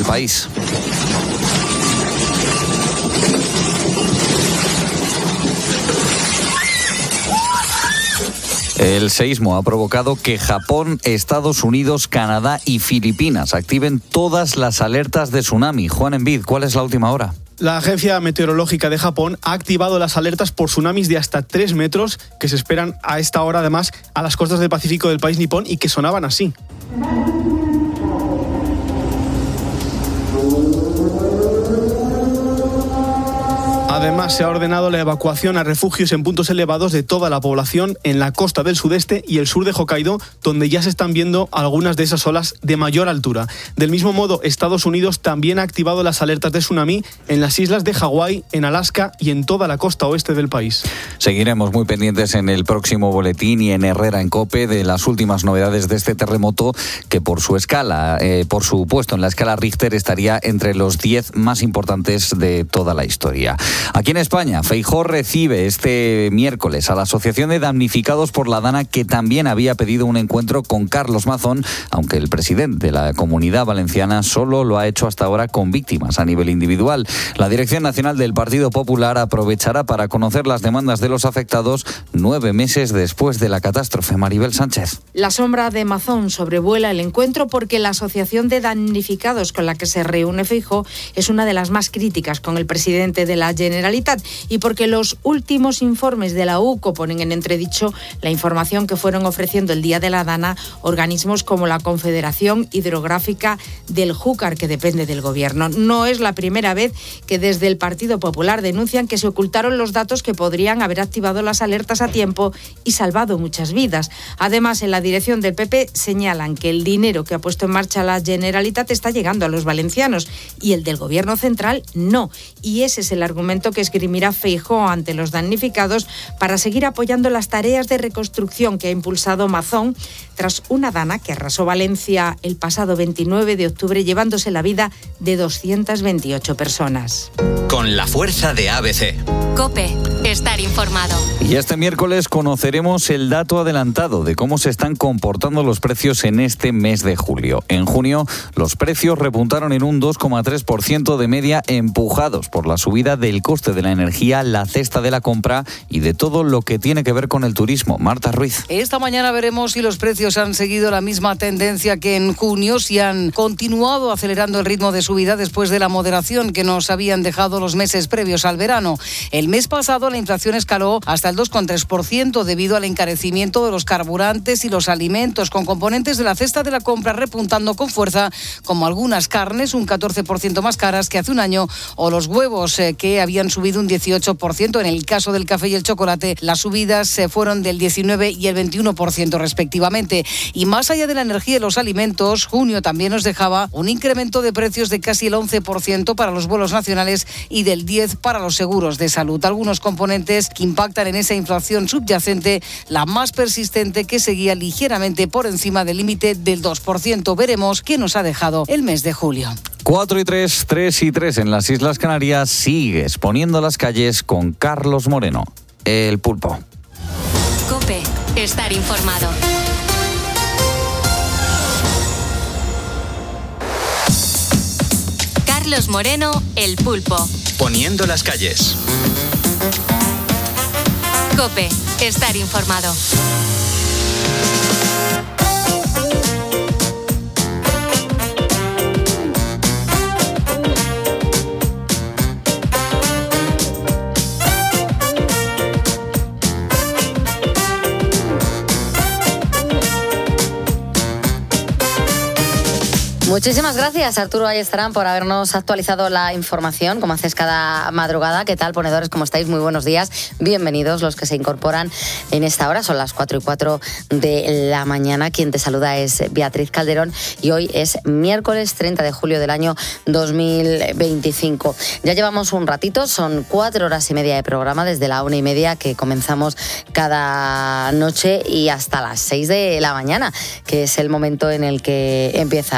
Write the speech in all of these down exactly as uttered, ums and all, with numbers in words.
El País. El seísmo ha provocado que Japón, Estados Unidos, Canadá y Filipinas activen todas las alertas de tsunami. Juan Envid, ¿cuál es la última hora? La Agencia Meteorológica de Japón ha activado las alertas por tsunamis de hasta tres metros que se esperan a esta hora, además, a las costas del Pacífico del país nipón y que sonaban así. Además, se ha ordenado la evacuación a refugios en puntos elevados de toda la población en la costa del sudeste y el sur de Hokkaido, donde ya se están viendo algunas de esas olas de mayor altura. Del mismo modo, Estados Unidos también ha activado las alertas de tsunami en las islas de Hawái, en Alaska y en toda la costa oeste del país. Seguiremos muy pendientes en el próximo boletín y en Herrera en COPE de las últimas novedades de este terremoto que por su escala, eh, por su puesto en la escala Richter, estaría entre los diez más importantes de toda la historia. Aquí en España, Feijóo recibe este miércoles a la Asociación de Damnificados por la Dana, que también había pedido un encuentro con Carlos Mazón, aunque el presidente de la Comunidad Valenciana solo lo ha hecho hasta ahora con víctimas a nivel individual. La Dirección Nacional del Partido Popular aprovechará para conocer las demandas de los afectados nueve meses después de la catástrofe. Maribel Sánchez. La sombra de Mazón sobrevuela el encuentro porque la Asociación de Damnificados con la que se reúne Feijóo es una de las más críticas con el presidente de la Generalitat y porque los últimos informes de la U C O ponen en entredicho la información que fueron ofreciendo el día de la Dana organismos como la Confederación Hidrográfica del Júcar, que depende del gobierno. No es la primera vez que desde el Partido Popular denuncian que se ocultaron los datos que podrían haber activado las alertas a tiempo y salvado muchas vidas. Además, en la dirección del P P señalan que el dinero que ha puesto en marcha la Generalitat está llegando a los valencianos y el del gobierno central no. Y ese es el argumento que esgrimirá Feijóo ante los damnificados para seguir apoyando las tareas de reconstrucción que ha impulsado Mazón tras una Dana que arrasó Valencia el pasado veintinueve de octubre, llevándose la vida de doscientas veintiocho personas. Con la fuerza de A B C. COPE, estar informado. Y este miércoles conoceremos el dato adelantado de cómo se están comportando los precios en este mes de julio. En junio, los precios repuntaron en un dos coma tres por ciento de media, empujados por la subida del coste de la energía, la cesta de la compra y de todo lo que tiene que ver con el turismo. Marta Ruiz. Esta mañana veremos si los precios han seguido la misma tendencia que en junio, si han continuado acelerando el ritmo de subida después de la moderación que nos habían dejado los meses previos al verano. El mes pasado la inflación escaló hasta el dos coma tres por ciento debido al encarecimiento de los carburantes y los alimentos, con componentes de la cesta de la compra repuntando con fuerza, como algunas carnes un catorce por ciento más caras que hace un año, o los huevos eh, que habían subido un dieciocho por ciento. En el caso del café y el chocolate, las subidas se fueron del diecinueve y el veintiuno por ciento respectivamente. Y más allá de la energía y los alimentos, junio también nos dejaba un incremento de precios de casi el once por ciento para los vuelos nacionales y del diez por ciento para los seguros de salud. Algunos componentes que impactan en esa inflación subyacente, la más persistente, que seguía ligeramente por encima del límite del dos por ciento. Veremos qué nos ha dejado el mes de julio. cuatro y tres, tres y tres en las Islas Canarias. Sigues poniendo las calles con Carlos Moreno, el Pulpo. COPE, estar informado. Carlos Moreno, el Pulpo. Poniendo las calles. COPE, estar informado. Muchísimas gracias, Arturo Ayestarán, por habernos actualizado la información, como haces cada madrugada. ¿Qué tal, ponedores? ¿Cómo estáis? Muy buenos días. Bienvenidos los que se incorporan en esta hora. Son las cuatro y cuatro de la mañana. Quien te saluda es Beatriz Calderón y hoy es miércoles treinta de julio del año dos mil veinticinco. Ya llevamos un ratito, son cuatro horas y media de programa desde la una y media que comenzamos cada noche y hasta las seis de la mañana, que es el momento en el que empieza Herrera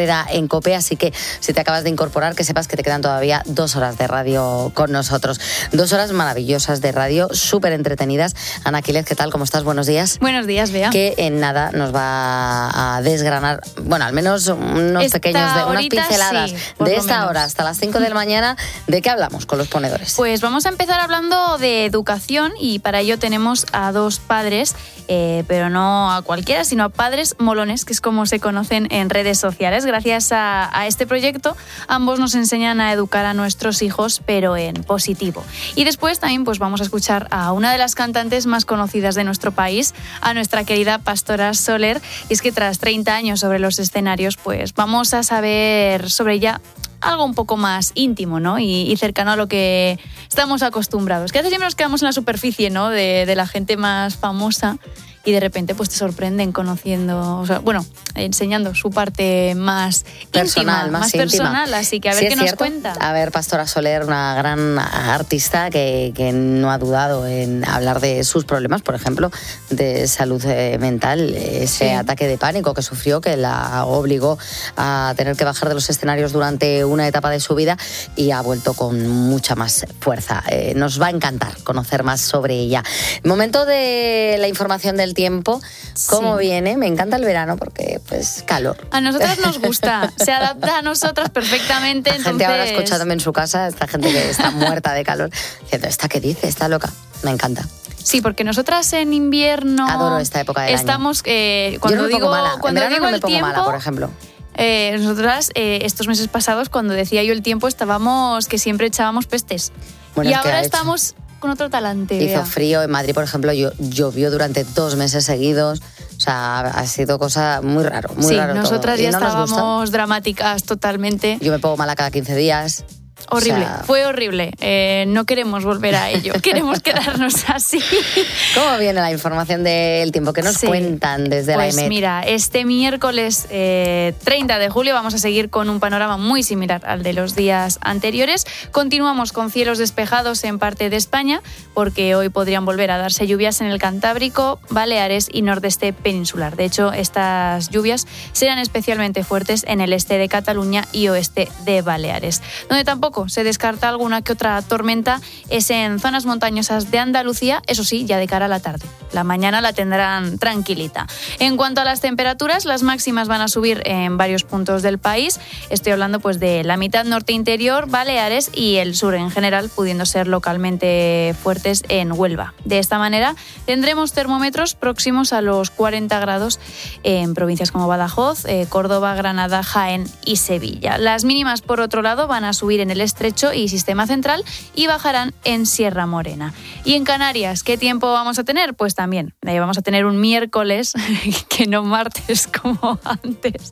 Herrera en COPE, así que si te acabas de incorporar, que sepas que te quedan todavía dos horas de radio con nosotros. Dos horas maravillosas de radio, súper entretenidas. Ana Quiles, ¿qué tal? ¿Cómo estás? Buenos días. Buenos días, Bea. Que en nada nos va a desgranar, bueno, al menos unos esta pequeños, de, unas pinceladas sí, de esta menos. hora hasta las cinco de la mañana. ¿De qué hablamos con los ponedores? Pues vamos a empezar hablando de educación y para ello tenemos a dos padres, eh, pero no a cualquiera, sino a padres molones, que es como se conocen en redes sociales. Gracias a, a este proyecto, ambos nos enseñan a educar a nuestros hijos, pero en positivo. Y después también pues vamos a escuchar a una de las cantantes más conocidas de nuestro país, a nuestra querida Pastora Soler. Y es que tras treinta años sobre los escenarios, pues vamos a saber sobre ella algo un poco más íntimo, ¿no? Y, y cercano a lo que estamos acostumbrados. Que a veces siempre nos quedamos en la superficie, ¿no? De, de la gente más famosa y de repente pues te sorprenden conociendo, o sea, bueno, enseñando su parte más personal, íntima, más, más íntima. personal. Así que a ver sí, qué es nos cierto. cuenta. A ver, Pastora Soler, una gran artista que, que no ha dudado en hablar de sus problemas, por ejemplo, de salud mental, ese sí. ataque de pánico que sufrió, que la obligó a tener que bajar de los escenarios durante una etapa de su vida y ha vuelto con mucha más fuerza. Eh, nos va a encantar conocer más sobre ella. Momento de la información del tiempo. ¿Cómo sí. viene? Me encanta el verano porque, pues, calor. A nosotras nos gusta, se adapta a nosotras perfectamente. La entonces... gente ahora escuchándome en su casa, esta gente que está muerta de calor, diciendo, ¿esta qué dice? ¿Está loca? Me encanta. Sí, porque nosotras en invierno... Adoro esta época del estamos, año. Eh, cuando Yo no me digo, pongo mala. Cuando en verano digo no me el pongo tiempo, mala, por ejemplo. Eh, nosotras, eh, estos meses pasados, cuando decía yo el tiempo, estábamos que siempre echábamos pestes. Bueno, y ahora estamos... con otro talante. Hizo vea. frío en Madrid, por ejemplo, llovió durante dos meses seguidos. O sea, ha sido cosa muy raro, muy sí, raro nosotras todo. ya ¿No estábamos dramáticas totalmente. Yo me pongo mala cada quince días. Horrible, o sea... fue horrible. Eh, no queremos volver a ello, queremos quedarnos así. ¿Cómo viene la información del tiempo? ¿Qué nos sí. cuentan desde pues la E M E? Pues mira, este miércoles eh, treinta de julio vamos a seguir con un panorama muy similar al de los días anteriores. Continuamos con cielos despejados en parte de España, porque hoy podrían volver a darse lluvias en el Cantábrico, Baleares y nordeste peninsular. De hecho, estas lluvias serán especialmente fuertes en el este de Cataluña y oeste de Baleares. Donde tampoco se descarta alguna que otra tormenta es en zonas montañosas de Andalucía, eso sí, ya de cara a la tarde. La mañana la tendrán tranquilita. En cuanto a las temperaturas, las máximas van a subir en varios puntos del país. Estoy hablando pues de la mitad norte interior, Baleares y el sur en general, pudiendo ser localmente fuertes en Huelva. De esta manera tendremos termómetros próximos a los cuarenta grados en provincias como Badajoz, eh, Córdoba, Granada, Jaén y Sevilla. Las mínimas, por otro lado, van a subir en el Estrecho y Sistema Central y bajarán en Sierra Morena. Y en Canarias, ¿qué tiempo vamos a tener? Pues también, eh, vamos a tener un miércoles, que no martes como antes.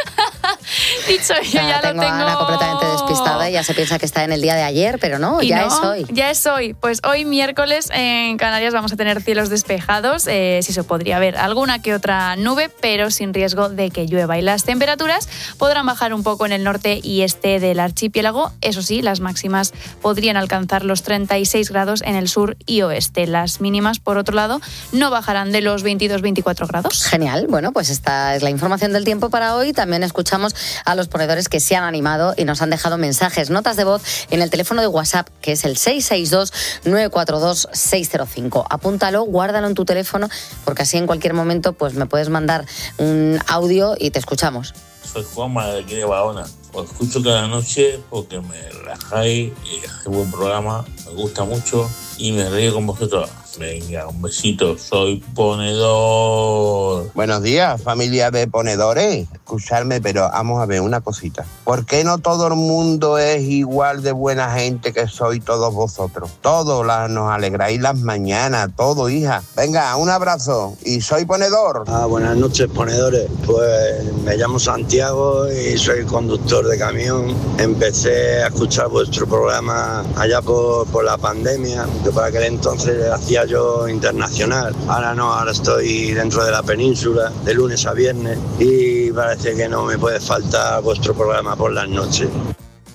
Dicho yo, ya, ya tengo lo tengo... a Ana completamente despistada y ya se piensa que está en el día de ayer, pero no, y ya no, es hoy. Ya es hoy. Pues hoy miércoles en Canarias vamos a tener cielos despejados, eh, sí se podría ver alguna que otra nube, pero sin riesgo de que llueva. Y las temperaturas podrán bajar un poco en el norte y este del archipiélago. Eso sí, las máximas podrían alcanzar los treinta y seis grados en el sur y oeste. Las mínimas, por otro lado, no bajarán de los veintidós a veinticuatro grados. Genial. Bueno, pues esta es la información del tiempo para hoy. También escuchamos a los ponedores que se han animado y nos han dejado mensajes, notas de voz en el teléfono de WhatsApp, que es el seis seis dos, nueve cuatro dos, seis cero cinco. Apúntalo, guárdalo en tu teléfono, porque así en cualquier momento pues me puedes mandar un audio y te escuchamos. Soy Juanma de aquí de Barahona. Os escucho cada noche porque me relajáis y hace buen programa, me gusta mucho y me río con vosotros. Venga, un besito, soy ponedor. Buenos días, familia de ponedores. Escucharme, pero vamos a ver una cosita. ¿Por qué no todo el mundo es igual de buena gente que sois todos vosotros? Todos la, nos alegráis las mañanas, todo, hija. Venga, un abrazo y soy ponedor. Ah, buenas noches, ponedores. Pues me llamo Santiago y soy conductor de camión. Empecé a escuchar vuestro programa allá por, por la pandemia, que para aquel entonces hacía yo internacional. Ahora no, ahora estoy dentro de la península de lunes a viernes y parece que no me puede faltar vuestro programa por las noches. Qué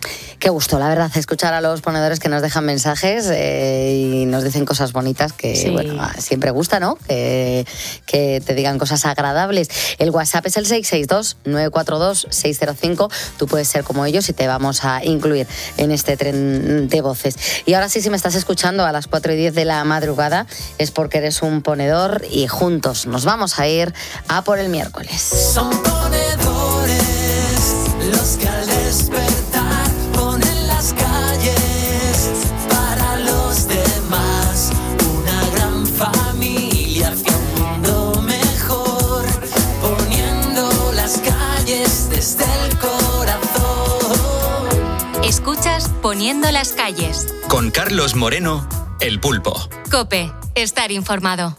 Qué gusto, la verdad, escuchar a los ponedores que nos dejan mensajes eh, y nos dicen cosas bonitas que, sí. bueno, siempre gusta, ¿no? Que, que te digan cosas agradables. El WhatsApp es el seis seis dos, nueve cuatro dos, seis cero cinco. Tú puedes ser como ellos y te vamos a incluir en este tren de voces. Y ahora sí, si me estás escuchando a las cuatro y diez de la madrugada, es porque eres un ponedor y juntos nos vamos a ir a por el miércoles. Son ponedores los que al despertar ponen las calles para los demás, una gran familia hacia un mundo mejor, poniendo las calles desde el corazón. Escuchas Poniendo las calles. Con Carlos Moreno, El Pulpo. COPE, estar informado.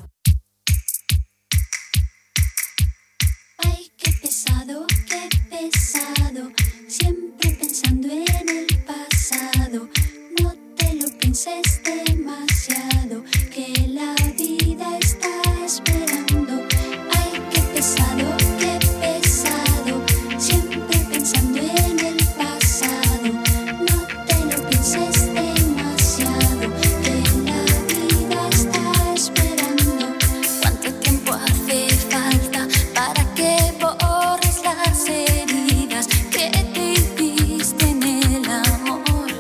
Ay, qué pesado, qué pesado, siempre pensando en el pasado. No te lo pienses demasiado, que la vida está esperando. Ay, qué pesado, qué pesado, siempre pensando en el pasado. No te lo pienses demasiado, que la vida está esperando. ¿Cuánto tiempo hace falta para que borres las heridas que te hiciste en el amor?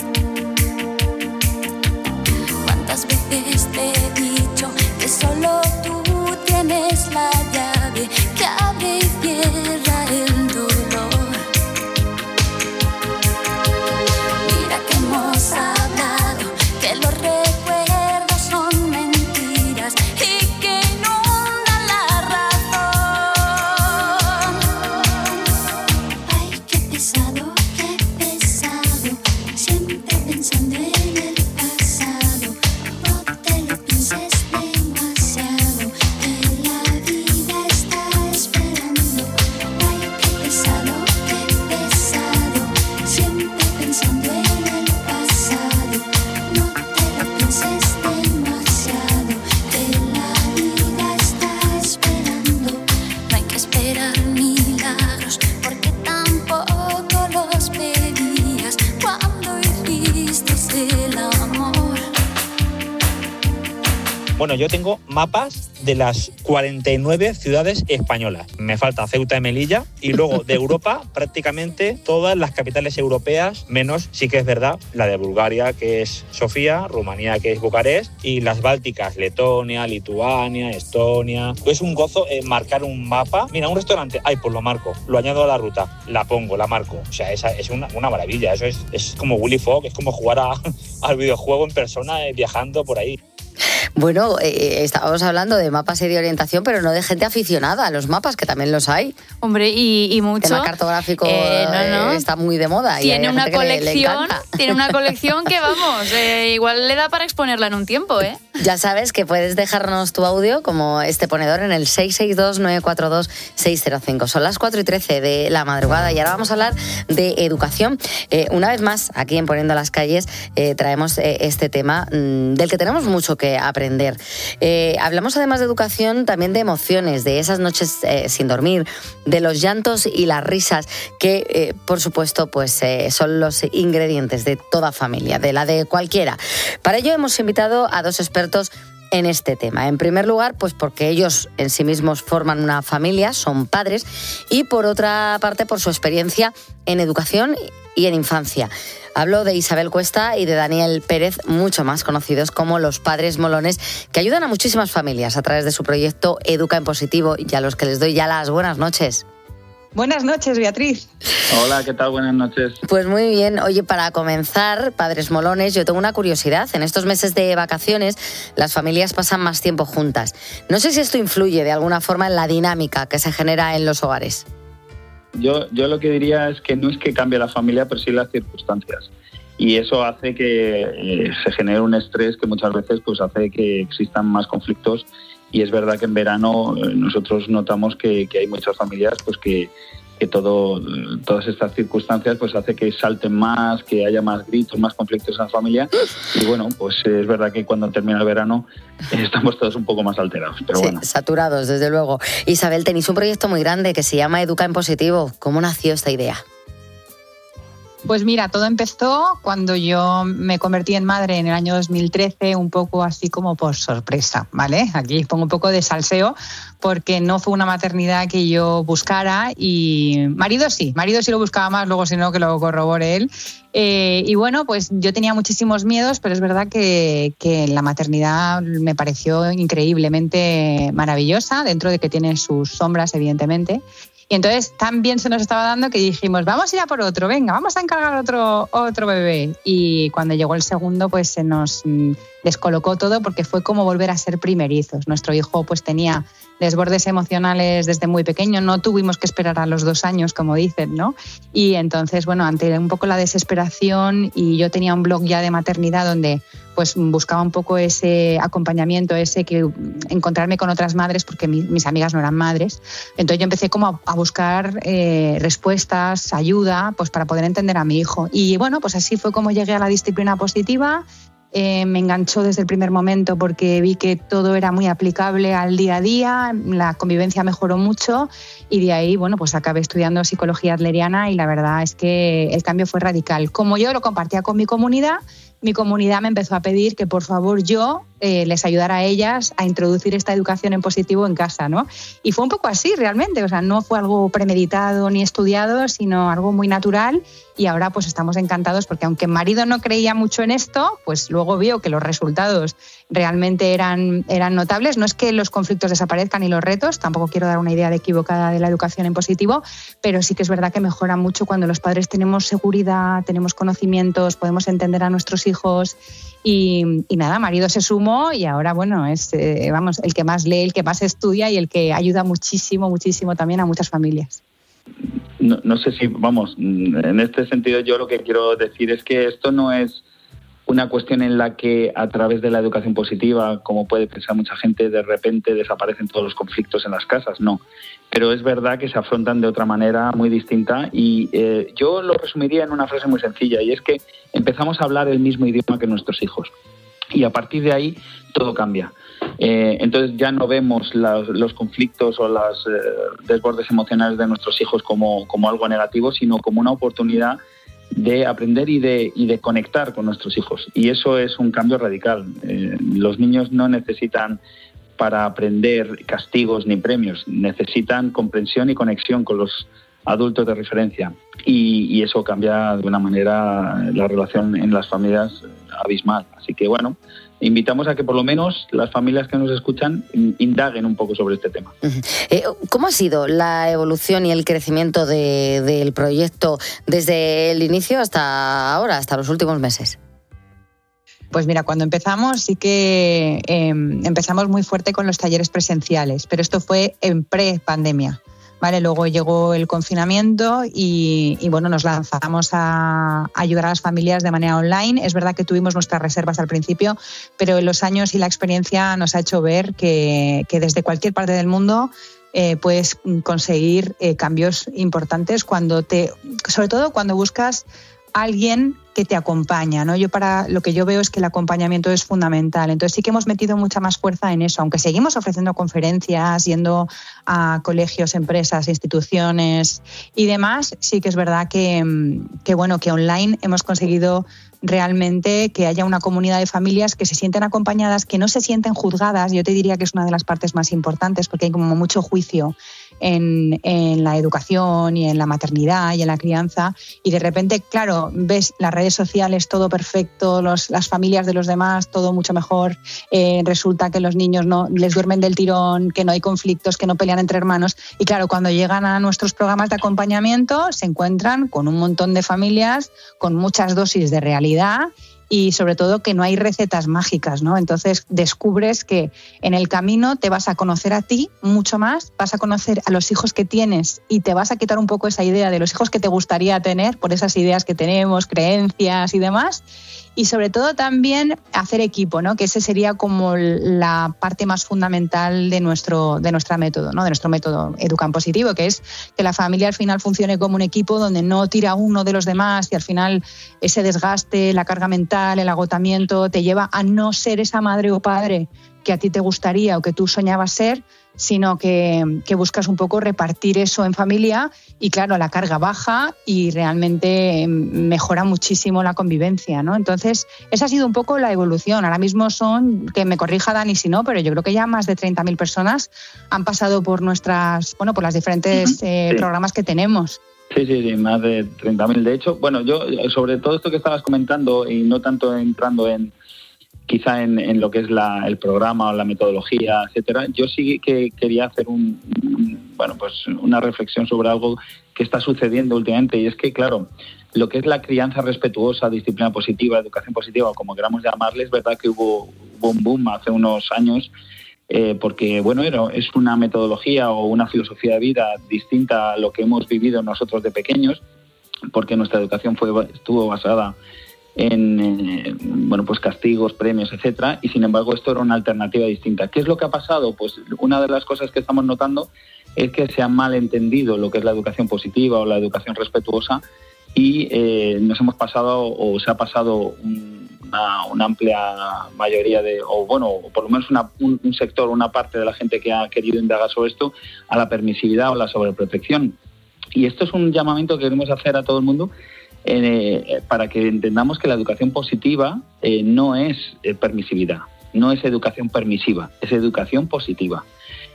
¿Cuántas veces te he dicho que solo tú tienes la llave que abre y cierra el dolor? Mira que hemos hablado, que los recuerdos son mentiras y que inundan la razón. Ay, qué pesado, qué pesado, siempre pensando en el pasado. No te lo pienses demasiado, que la vida está esperando. Ay, qué pesado, qué pesado, siempre pensando en el pasado. No te lo pienses demasiado, que la vida está esperando. No hay que esperar milagros, porque tampoco los pedías cuando hiciste el amor. Bueno, yo tengo mapas de las cuarenta y nueve ciudades españolas. Me falta Ceuta y Melilla. Y luego de Europa, prácticamente todas las capitales europeas, menos, sí que es verdad, la de Bulgaria, que es Sofía, Rumanía, que es Bucarest, y las bálticas, Letonia, Lituania, Estonia. Es un gozo eh, marcar un mapa. Mira, un restaurante, ay, pues lo marco, lo añado a la ruta, la pongo, la marco. O sea, esa es una, una maravilla. Eso es, es como Willy Fogg, es como jugar a, al videojuego en persona, eh, viajando por ahí. Bueno, eh, estábamos hablando de mapas y de orientación, pero no de gente aficionada a los mapas, que también los hay. Hombre, y, y mucho. El tema cartográfico eh, no, no. Eh, está muy de moda. Tiene y hay una gente colección, que le, le encanta. tiene una colección que vamos, eh, igual le da para exponerla en un tiempo, ¿eh? Ya sabes que puedes dejarnos tu audio como este ponedor en el seis seis dos, nueve cuatro dos, seis cero cinco. Son las cuatro y trece de la madrugada y ahora vamos a hablar de educación. Eh, una vez más, aquí en Poniendo las Calles, eh, traemos eh, este tema mmm, del que tenemos mucho que aprender. Eh, hablamos además de educación, también de emociones, de esas noches eh, sin dormir, de los llantos y las risas, que eh, por supuesto pues, eh, son los ingredientes de toda familia, de la de cualquiera. Para ello hemos invitado a dos expertos en este tema. En primer lugar, pues porque ellos en sí mismos forman una familia, son padres, y por otra parte por su experiencia en educación y en infancia. Hablo de Isabel Cuesta y de Daniel Pérez, mucho más conocidos como los Padres Molones, que ayudan a muchísimas familias a través de su proyecto Educa en Positivo, y a los que les doy ya las buenas noches. Buenas noches, Beatriz. Hola, ¿qué tal? Buenas noches. Pues muy bien. Oye, para comenzar, Padres Molones, yo tengo una curiosidad. En estos meses de vacaciones, las familias pasan más tiempo juntas. No sé si esto influye de alguna forma en la dinámica que se genera en los hogares. Yo, yo lo que diría es que no es que cambie la familia, pero sí las circunstancias. Y eso hace que eh, se genere un estrés que muchas veces pues, hace que existan más conflictos. Y es verdad que en verano eh, nosotros notamos que, que hay muchas familias pues, que, que todo, todas estas circunstancias pues, hace que salten más, que haya más gritos, más conflictos en la familia. Y bueno, pues es verdad que cuando termina el verano eh, estamos todos un poco más alterados. Pero sí, bueno. Saturados, desde luego. Isabel, tenéis un proyecto muy grande que se llama Educa en Positivo. ¿Cómo nació esta idea? Pues mira, todo empezó cuando yo me convertí en madre en el año dos mil trece, un poco así como por sorpresa, ¿vale? Aquí pongo un poco de salseo porque no fue una maternidad que yo buscara y marido sí, marido sí lo buscaba más, luego si no que lo corrobore él. Eh, y bueno, pues yo tenía muchísimos miedos, pero es verdad que, que la maternidad me pareció increíblemente maravillosa, dentro de que tiene sus sombras, evidentemente. Y entonces tan bien se nos estaba dando que dijimos, vamos a ir a por otro, venga, vamos a encargar otro, otro bebé. Y cuando llegó el segundo, pues se nos descolocó todo porque fue como volver a ser primerizos. Nuestro hijo pues tenía desbordes emocionales desde muy pequeño, no tuvimos que esperar a los dos años, como dicen, ¿no? Y entonces, bueno, ante un poco la desesperación, y yo tenía un blog ya de maternidad donde pues buscaba un poco ese acompañamiento, ese que encontrarme con otras madres, porque mi, mis amigas no eran madres. Entonces yo empecé como a, a buscar eh, respuestas, ayuda, pues para poder entender a mi hijo. Y bueno, pues así fue como llegué a la disciplina positiva. Eh, me enganchó desde el primer momento porque vi que todo era muy aplicable al día a día, la convivencia mejoró mucho y de ahí, bueno, pues acabé estudiando psicología adleriana y la verdad es que el cambio fue radical. Como yo lo compartía con mi comunidad, mi comunidad me empezó a pedir que por favor yo eh, les ayudara a ellas a introducir esta educación en positivo en casa, ¿no? Y fue un poco así realmente, o sea, no fue algo premeditado ni estudiado, sino algo muy natural, y ahora pues estamos encantados porque aunque mi marido no creía mucho en esto, pues luego vio que los resultados realmente eran, eran notables. No es que los conflictos desaparezcan y los retos, tampoco quiero dar una idea de equivocada de la educación en positivo, pero sí que es verdad que mejora mucho cuando los padres tenemos seguridad, tenemos conocimientos, podemos entender a nuestros hijos. Y, y nada, marido se sumó y ahora, bueno, es eh, vamos, el que más lee, el que más estudia y el que ayuda muchísimo, muchísimo también a muchas familias. No, no sé si, vamos, en este sentido yo lo que quiero decir es que esto no es una cuestión en la que a través de la educación positiva, como puede pensar mucha gente, de repente desaparecen todos los conflictos en las casas, no. Pero es verdad que se afrontan de otra manera muy distinta y eh, yo lo resumiría en una frase muy sencilla, y es que empezamos a hablar el mismo idioma que nuestros hijos y a partir de ahí todo cambia. Eh, entonces ya no vemos la, los conflictos o los eh, desbordes emocionales de nuestros hijos como, como algo negativo, sino como una oportunidad de aprender y de, y de conectar con nuestros hijos. Y eso es un cambio radical. Eh, los niños no necesitan para aprender castigos ni premios, necesitan comprensión y conexión con los adultos de referencia. Y, y eso cambia de una manera la relación en las familias abismal. Así que bueno, invitamos a que por lo menos las familias que nos escuchan indaguen un poco sobre este tema. Eh, ¿Cómo ha sido la evolución y el crecimiento de, del proyecto desde el inicio hasta ahora, hasta los últimos meses? Pues mira, cuando empezamos sí que eh, empezamos muy fuerte con los talleres presenciales, pero esto fue en pre-pandemia. Vale, luego llegó el confinamiento y, y bueno, nos lanzamos a, a ayudar a las familias de manera online. Es verdad que tuvimos nuestras reservas al principio, pero en los años y la experiencia nos ha hecho ver que, que desde cualquier parte del mundo eh, puedes conseguir eh, cambios importantes cuando te, sobre todo cuando buscas a alguien que te acompaña, ¿no? Yo para lo que yo veo es que el acompañamiento es fundamental. Entonces sí que hemos metido mucha más fuerza en eso, aunque seguimos ofreciendo conferencias, yendo a colegios, empresas, instituciones y demás. Sí que es verdad que, que bueno, que online hemos conseguido realmente que haya una comunidad de familias que se sienten acompañadas, que no se sienten juzgadas. Yo te diría que es una de las partes más importantes porque hay como mucho juicio en, en la educación y en la maternidad y en la crianza, y de repente, claro, ves las redes sociales todo perfecto, los, las familias de los demás todo mucho mejor, eh, resulta que los niños no les duermen del tirón, que no hay conflictos, que no pelean entre hermanos, y claro, cuando llegan a nuestros programas de acompañamiento se encuentran con un montón de familias con muchas dosis de realidad y sobre todo que no hay recetas mágicas, ¿no? Entonces descubres que en el camino te vas a conocer a ti mucho más, vas a conocer a los hijos que tienes y te vas a quitar un poco esa idea de los hijos que te gustaría tener por esas ideas que tenemos, creencias y demás. Y sobre todo también hacer equipo, ¿no? Que ese sería como la parte más fundamental de nuestro, de nuestro método, ¿no? De nuestro método Educan Positivo, que es que la familia al final funcione como un equipo donde no tira uno de los demás y al final ese desgaste, la carga mental, el agotamiento te lleva a no ser esa madre o padre que a ti te gustaría o que tú soñabas ser, sino que, que buscas un poco repartir eso en familia y claro, la carga baja y realmente mejora muchísimo la convivencia, ¿no? Entonces, esa ha sido un poco la evolución. Ahora mismo son, que me corrija Dani si no, pero yo creo que ya más de treinta mil personas han pasado por nuestras, bueno, por las diferentes eh, sí. programas que tenemos. Sí, sí, sí, más de treinta mil. De hecho, bueno, yo sobre todo esto que estabas comentando y no tanto entrando en quizá en, en lo que es la, el programa o la metodología, etcétera, yo sí que quería hacer un, un, bueno, pues una reflexión sobre algo que está sucediendo últimamente, y es que, claro, lo que es la crianza respetuosa, disciplina positiva, educación positiva, o como queramos llamarle, es verdad que hubo, hubo un boom hace unos años, eh, porque, bueno, era, es una metodología o una filosofía de vida distinta a lo que hemos vivido nosotros de pequeños, porque nuestra educación fue estuvo basada en eh, bueno, pues castigos, premios, etcétera, y sin embargo esto era una alternativa distinta. ¿Qué es lo que ha pasado? Pues una de las cosas que estamos notando es que se ha malentendido lo que es la educación positiva o la educación respetuosa y eh, nos hemos pasado o se ha pasado un, una, una amplia mayoría de, o bueno, por lo menos una, un, un sector, una parte de la gente que ha querido indagar sobre esto, a la permisividad o la sobreprotección. Y esto es un llamamiento que queremos hacer a todo el mundo, Eh, para que entendamos que la educación positiva eh, no es eh, permisividad, no es educación permisiva, es educación positiva.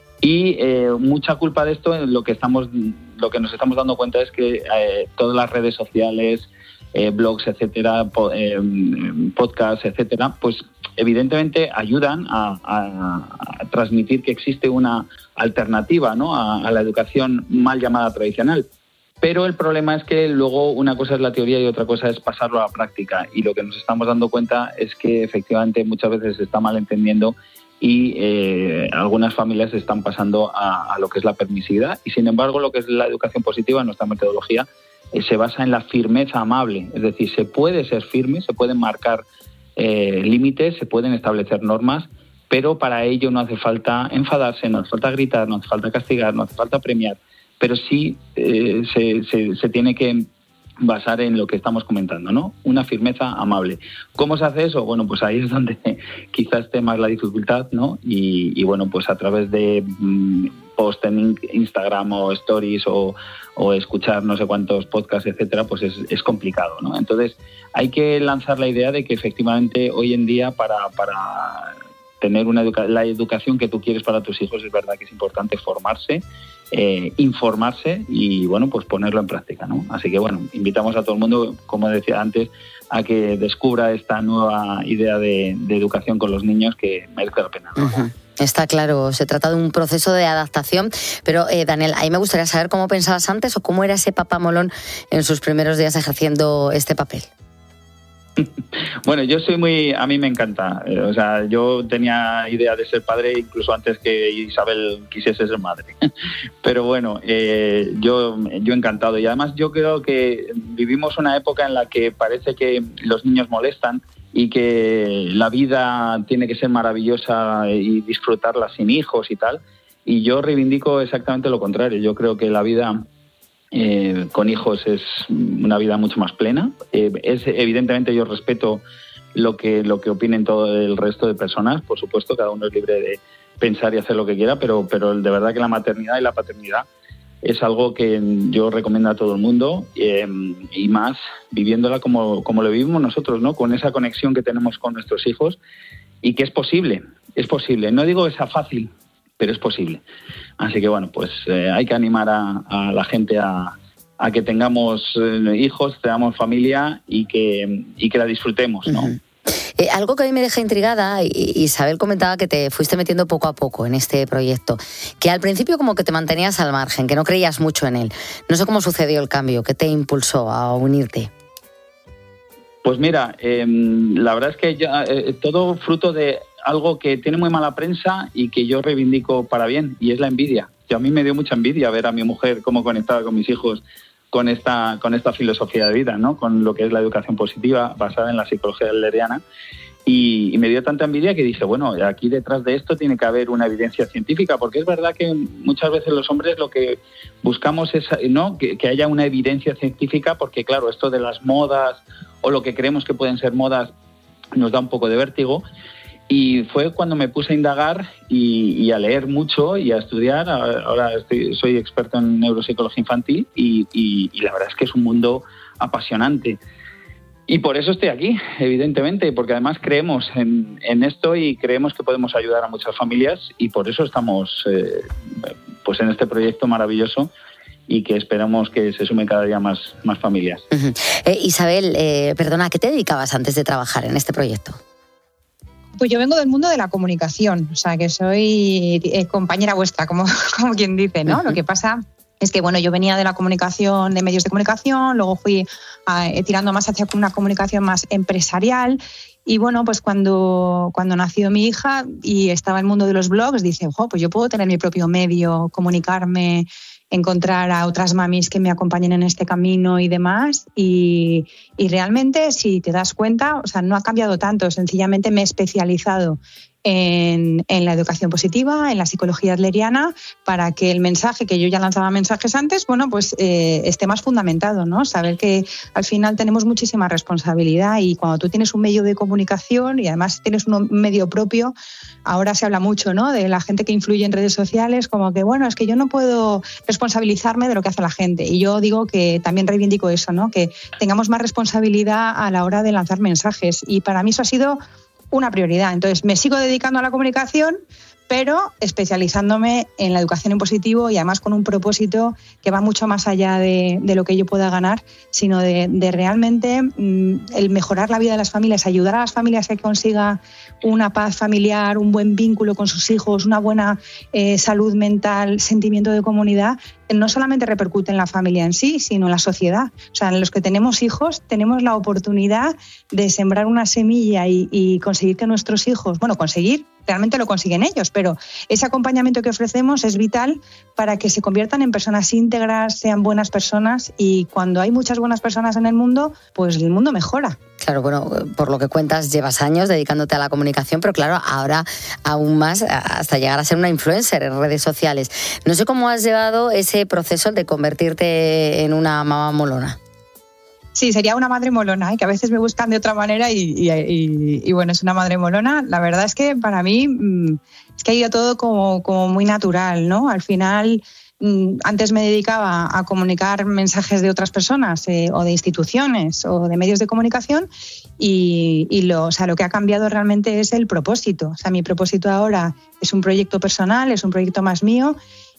Y eh, mucha culpa de esto, lo que estamos, lo que nos estamos dando cuenta es que eh, todas las redes sociales, eh, blogs, etcétera, po, eh, podcasts, etcétera, pues evidentemente ayudan a, a, a transmitir que existe una alternativa, ¿no?, a, a la educación mal llamada tradicional. Pero el problema es que luego una cosa es la teoría y otra cosa es pasarlo a la práctica. Y lo que nos estamos dando cuenta es que efectivamente muchas veces se está malentendiendo y eh, algunas familias se están pasando a, a lo que es la permisividad. Y sin embargo, lo que es la educación positiva, nuestra metodología, eh, se basa en la firmeza amable. Es decir, se puede ser firme, se pueden marcar eh, límites, se pueden establecer normas, pero para ello no hace falta enfadarse, no hace falta gritar, no hace falta castigar, no hace falta premiar. Pero sí eh, se, se, se tiene que basar en lo que estamos comentando, ¿no? Una firmeza amable. ¿Cómo se hace eso? Bueno, pues ahí es donde quizás esté más la dificultad, ¿no? Y, y bueno, pues a través de mmm, post en Instagram o stories o, o escuchar no sé cuántos podcasts, etcétera, pues es, es complicado, ¿no? Entonces hay que lanzar la idea de que efectivamente hoy en día para, para tener una educa- la educación que tú quieres para tus hijos es verdad que es importante formarse, Eh, informarse y, bueno, pues ponerlo en práctica, ¿no? Así que, bueno, invitamos a todo el mundo, como decía antes, a que descubra esta nueva idea de, de educación con los niños que merece la pena, ¿no? Uh-huh. Está claro, se trata de un proceso de adaptación, pero eh, Daniel, ahí me gustaría saber cómo pensabas antes o cómo era ese papá molón en sus primeros días ejerciendo este papel. Bueno, yo soy muy... A mí me encanta. Eh, o sea, yo tenía idea de ser padre incluso antes que Isabel quisiese ser madre. Pero bueno, eh, yo, yo encantado. Y además yo creo que vivimos una época en la que parece que los niños molestan y que la vida tiene que ser maravillosa y disfrutarla sin hijos y tal. Y yo reivindico exactamente lo contrario. Yo creo que la vida... Eh, con hijos es una vida mucho más plena. Eh, es, evidentemente yo respeto lo que, lo que opinen todo el resto de personas, por supuesto, cada uno es libre de pensar y hacer lo que quiera, pero, pero de verdad que la maternidad y la paternidad es algo que yo recomiendo a todo el mundo eh, y más viviéndola como, como lo vivimos nosotros, ¿no? Con esa conexión que tenemos con nuestros hijos y que es posible, es posible. No digo que sea fácil, pero es posible. Así que, bueno, pues eh, hay que animar a, a la gente a, a que tengamos eh, hijos, tengamos familia y que, y que la disfrutemos, ¿no? Uh-huh. Eh, algo que a mí me deja intrigada, y Isabel comentaba que te fuiste metiendo poco a poco en este proyecto, que al principio como que te mantenías al margen, que no creías mucho en él. No sé cómo sucedió el cambio, ¿qué te impulsó a unirte? Pues mira, eh, la verdad es que ya, eh, todo fruto de algo que tiene muy mala prensa y que yo reivindico para bien, y es la envidia. Y a mí me dio mucha envidia ver a mi mujer cómo conectaba con mis hijos con esta, con esta filosofía de vida, ¿no? Con lo que es la educación positiva basada en la psicología adleriana. Y, y me dio tanta envidia que dije, bueno, aquí detrás de esto tiene que haber una evidencia científica, porque es verdad que muchas veces los hombres lo que buscamos es, ¿no?, que, que haya una evidencia científica, porque claro, esto de las modas o lo que creemos que pueden ser modas nos da un poco de vértigo. Y fue cuando me puse a indagar y, y a leer mucho y a estudiar. Ahora estoy, soy experto en neuropsicología infantil y, y, y la verdad es que es un mundo apasionante. Y por eso estoy aquí, evidentemente, porque además creemos en, en esto y creemos que podemos ayudar a muchas familias y por eso estamos eh, pues en este proyecto maravilloso y que esperamos que se sumen cada día más, más familias. Uh-huh. Eh, Isabel, eh, perdona, ¿a qué te dedicabas antes de trabajar en este proyecto? Pues yo vengo del mundo de la comunicación, o sea, que soy eh, compañera vuestra, como, como quien dice, ¿no? Uh-huh. Lo que pasa es que, bueno, yo venía de la comunicación, de medios de comunicación, luego fui eh, tirando más hacia una comunicación más empresarial y, bueno, pues cuando, cuando nació mi hija y estaba en el mundo de los blogs, dice, ojo, pues yo puedo tener mi propio medio, comunicarme, encontrar a otras mamis que me acompañen en este camino y demás. Y, y realmente, si te das cuenta, o sea, no ha cambiado tanto. Sencillamente me he especializado en, en la educación positiva, en la psicología adleriana, para que el mensaje, que yo ya lanzaba mensajes antes, bueno, pues eh, esté más fundamentado, ¿no? Saber que al final tenemos muchísima responsabilidad y cuando tú tienes un medio de comunicación y además tienes un medio propio, ahora se habla mucho, ¿no? De la gente que influye en redes sociales, como que, bueno, es que yo no puedo responsabilizarme de lo que hace la gente. Y yo digo que también reivindico eso, ¿no? Que tengamos más responsabilidad a la hora de lanzar mensajes. Y para mí eso ha sido una prioridad. Entonces, me sigo dedicando a la comunicación, pero especializándome en la educación en positivo y además con un propósito que va mucho más allá de, de lo que yo pueda ganar, sino de, de realmente mmm, el mejorar la vida de las familias, ayudar a las familias a que consiga una paz familiar, un buen vínculo con sus hijos, una buena eh, salud mental, sentimiento de comunidad, no solamente repercute en la familia en sí, sino en la sociedad. O sea, en los que tenemos hijos tenemos la oportunidad de sembrar una semilla y, y conseguir que nuestros hijos, bueno, conseguir, realmente lo consiguen ellos, pero ese acompañamiento que ofrecemos es vital para que se conviertan en personas íntegras, sean buenas personas y cuando hay muchas buenas personas en el mundo, pues el mundo mejora. Claro, bueno, por lo que cuentas, llevas años dedicándote a la comunicación, pero claro, ahora aún más hasta llegar a ser una influencer en redes sociales. No sé cómo has llevado ese proceso de convertirte en una mamá molona. Sí, sería una madre molona, ¿eh? Que a veces me buscan de otra manera y, y, y, y bueno, es una madre molona. La verdad es que para mí mmm, es que ha ido todo como, como muy natural, ¿no? Al final, mmm, antes me dedicaba a comunicar mensajes de otras personas eh, o de instituciones o de medios de comunicación y, y lo, o sea, lo que ha cambiado realmente es el propósito. O sea, mi propósito ahora es un proyecto personal, es un proyecto más mío.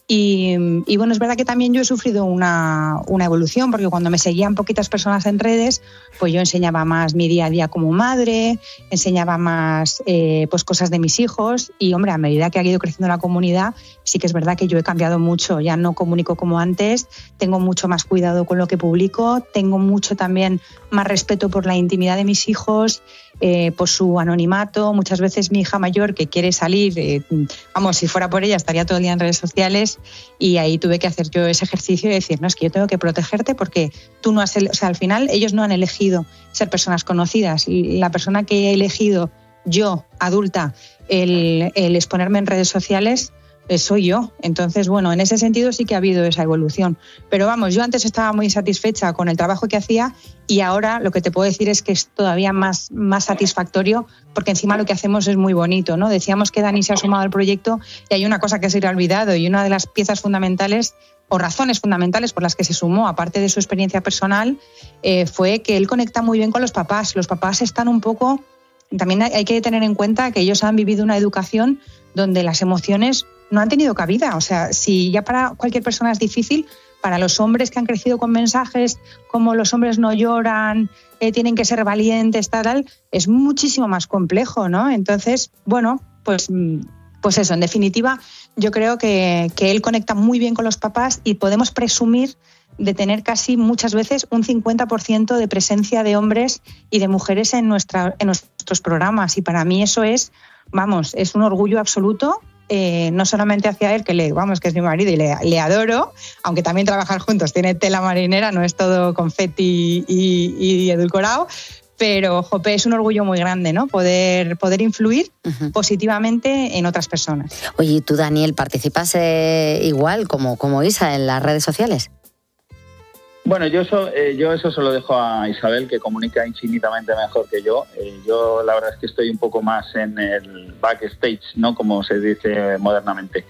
Y, y bueno, es verdad que también yo he sufrido una, una evolución, porque cuando me seguían poquitas personas en redes, pues yo enseñaba más mi día a día como madre, enseñaba más eh, pues cosas de mis hijos y, hombre, a medida que ha ido creciendo la comunidad, sí que es verdad que yo he cambiado mucho, ya no comunico como antes, tengo mucho más cuidado con lo que publico, tengo mucho también más respeto por la intimidad de mis hijos, eh, por su anonimato. Muchas veces mi hija mayor que quiere salir, eh, vamos, si fuera por ella estaría todo el día en redes sociales y ahí tuve que hacer yo ese ejercicio y decir, no, es que yo tengo que protegerte porque tú no has, o sea, al final ellos no han elegido ser personas conocidas y la persona que he elegido yo, adulta, el, el exponerme en redes sociales, soy yo. Entonces, bueno, en ese sentido sí que ha habido esa evolución. Pero vamos, yo antes estaba muy satisfecha con el trabajo que hacía y ahora lo que te puedo decir es que es todavía más, más satisfactorio porque encima lo que hacemos es muy bonito, ¿no? Decíamos que Dani se ha sumado al proyecto y hay una cosa que se le ha olvidado y una de las piezas fundamentales o razones fundamentales por las que se sumó, aparte de su experiencia personal, eh, fue que él conecta muy bien con los papás. Los papás están un poco... También hay que tener en cuenta que ellos han vivido una educación donde las emociones no han tenido cabida. O sea, si ya para cualquier persona es difícil, para los hombres que han crecido con mensajes como los hombres no lloran, eh, tienen que ser valientes, tal, es muchísimo más complejo, ¿no? Entonces, bueno, pues, pues eso, en definitiva, yo creo que, que él conecta muy bien con los papás y podemos presumir de tener casi muchas veces un cincuenta por ciento de presencia de hombres y de mujeres en, nuestra, en nuestros programas. Y para mí eso es, vamos, es un orgullo absoluto, eh, no solamente hacia él, que le, vamos, que es mi marido y le, le adoro, aunque también trabajar juntos tiene tela marinera, no es todo confeti y, y edulcorado, pero, jope, es un orgullo muy grande, ¿no? Poder, poder influir uh-huh. positivamente en otras personas. Oye, ¿y tú, Daniel, participas eh, igual como, como Isa en las redes sociales? Bueno, yo eso, eh, yo eso se lo dejo a Isabel, que comunica infinitamente mejor que yo. Eh, yo la verdad es que estoy un poco más en el backstage, ¿no? Como se dice modernamente.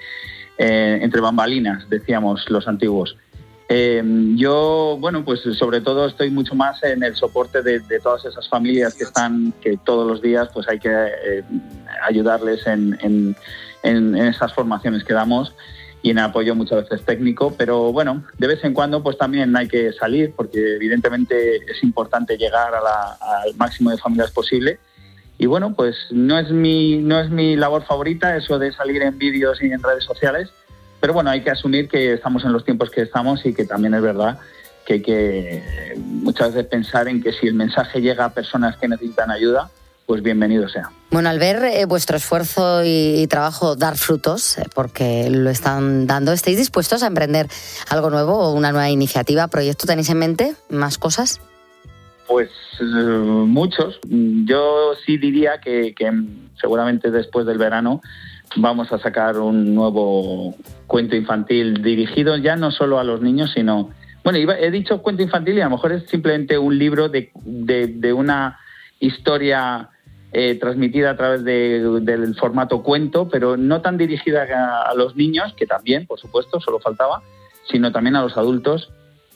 Eh, entre bambalinas, decíamos los antiguos. Eh, yo, bueno, pues sobre todo estoy mucho más en el soporte de, de todas esas familias que están, que todos los días pues hay que eh, ayudarles en, en, en, en esas formaciones que damos y en apoyo muchas veces técnico, pero bueno, de vez en cuando pues también hay que salir, porque evidentemente es importante llegar a la, al máximo de familias posible. Y bueno, pues no es mi no es mi labor favorita eso de salir en vídeos y en redes sociales, pero bueno, hay que asumir que estamos en los tiempos que estamos y que también es verdad que hay que muchas veces pensar en que si el mensaje llega a personas que necesitan ayuda, pues bienvenido sea. Bueno, al ver eh, vuestro esfuerzo y, y trabajo dar frutos, eh, porque lo están dando, ¿estáis dispuestos a emprender algo nuevo o una nueva iniciativa, proyecto? ¿Tenéis en mente más cosas? Pues eh, muchos. Yo sí diría que, que seguramente después del verano vamos a sacar un nuevo cuento infantil dirigido ya no solo a los niños, sino... Bueno, iba, he dicho cuento infantil y a lo mejor es simplemente un libro de, de, de una historia... Eh, transmitida a través de, del formato cuento, pero no tan dirigida a, a los niños, que también, por supuesto, solo faltaba, sino también a los adultos,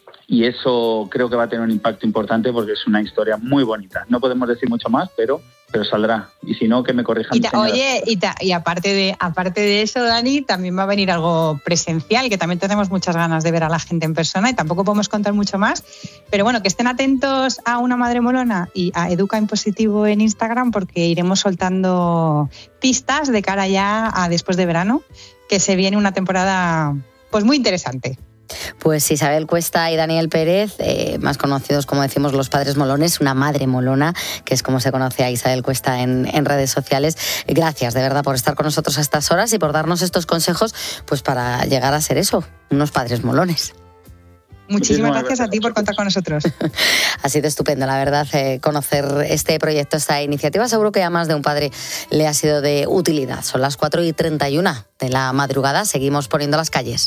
y eso creo que va a tener un impacto importante porque es una historia muy bonita. No podemos decir mucho más, pero, pero saldrá, y si no, que me corrijan. Y ta, oye, y, ta, y aparte de aparte de eso, Dani, también va a venir algo presencial, que también tenemos muchas ganas de ver a la gente en persona y tampoco podemos contar mucho más, pero bueno, que estén atentos a Una Madre Molona y a Educa en Positivo en Instagram, porque iremos soltando pistas de cara ya a después de verano, que se viene una temporada pues muy interesante. Pues Isabel Cuesta y Daniel Pérez, eh, más conocidos como decimos los padres molones, Una Madre Molona, que es como se conoce a Isabel Cuesta en, en redes sociales. Gracias de verdad por estar con nosotros a estas horas y por darnos estos consejos pues para llegar a ser eso, unos padres molones. Muchísimas gracias a ti por contar con nosotros. Ha sido estupendo, la verdad, eh, conocer este proyecto, esta iniciativa. Seguro que a más de un padre le ha sido de utilidad. Son las cuatro y treinta y una de la madrugada. Seguimos poniendo las calles.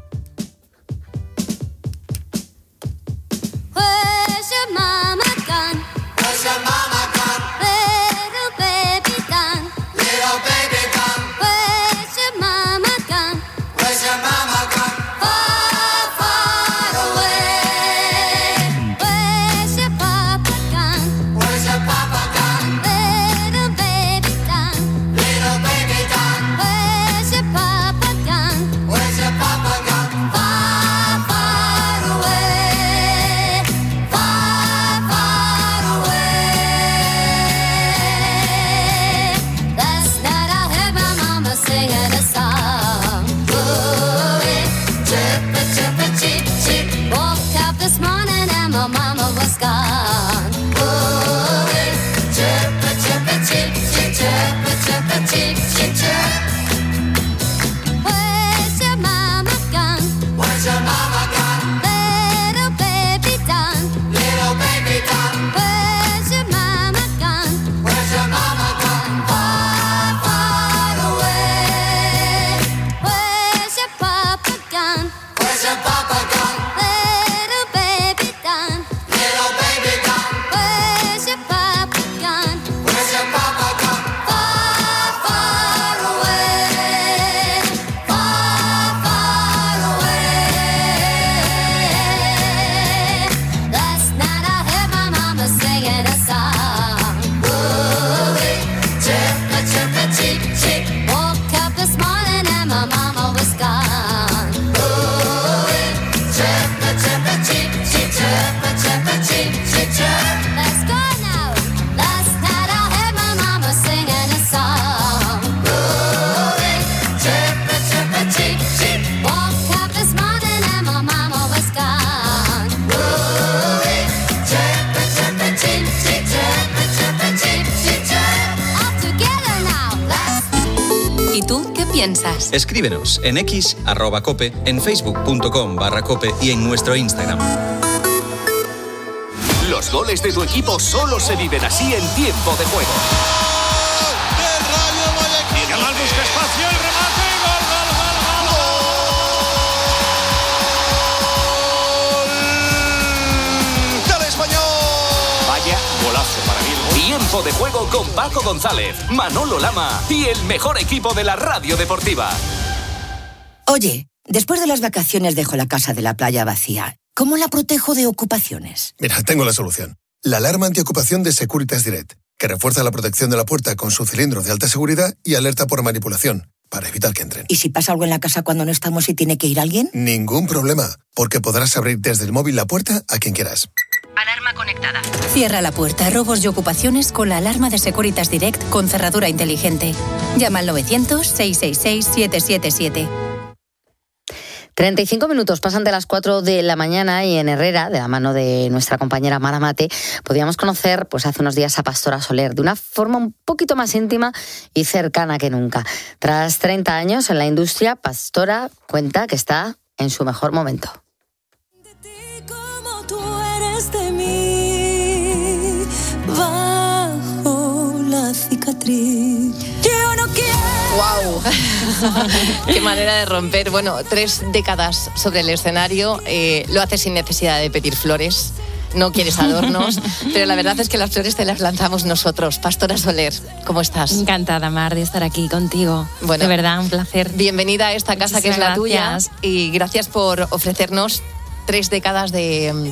Piensas. Escríbenos en X, arroba cope, en facebook.com barra cope y en nuestro Instagram. Los goles de tu equipo solo se viven así en tiempo de juego. Yamal busca espacio, el remate, gol, gol, gol, Vaya golazo para mí. Tiempo de juego con Paco González, Manolo Lama y el mejor equipo de la radio deportiva. Oye, después de las vacaciones dejo la casa de la playa vacía. ¿Cómo la protejo de ocupaciones? Mira, tengo la solución. La alarma antiocupación de Securitas Direct, que refuerza la protección de la puerta con su cilindro de alta seguridad y alerta por manipulación, para evitar que entren. ¿Y si pasa algo en la casa cuando no estamos y tiene que ir alguien? Ningún problema, porque podrás abrir desde el móvil la puerta a quien quieras. Alarma conectada. Cierra la puerta a robos y ocupaciones con la alarma de Securitas Direct con cerradura inteligente. Llama al novecientos, seiscientos sesenta y seis, siete siete siete. treinta y cinco minutos pasan de las cuatro de la mañana y en Herrera, de la mano de nuestra compañera Mara Mate, podíamos conocer pues hace unos días a Pastora Soler de una forma un poquito más íntima y cercana que nunca. Tras treinta años en la industria, Pastora cuenta que está en su mejor momento. Como tú eres de mí, bajo la cicatriz. Yo no quiero. ¡Wow! Qué manera de romper. Bueno, tres décadas sobre el escenario. Eh, lo haces sin necesidad de pedir flores. No quieres adornos, pero la verdad es que las flores te las lanzamos nosotros. Pastora Soler, ¿cómo estás? Encantada, Mar, de estar aquí contigo. Bueno, de verdad, un placer. Bienvenida a esta casa. Muchísimas que es la gracias. tuya y gracias por ofrecernos tres décadas de,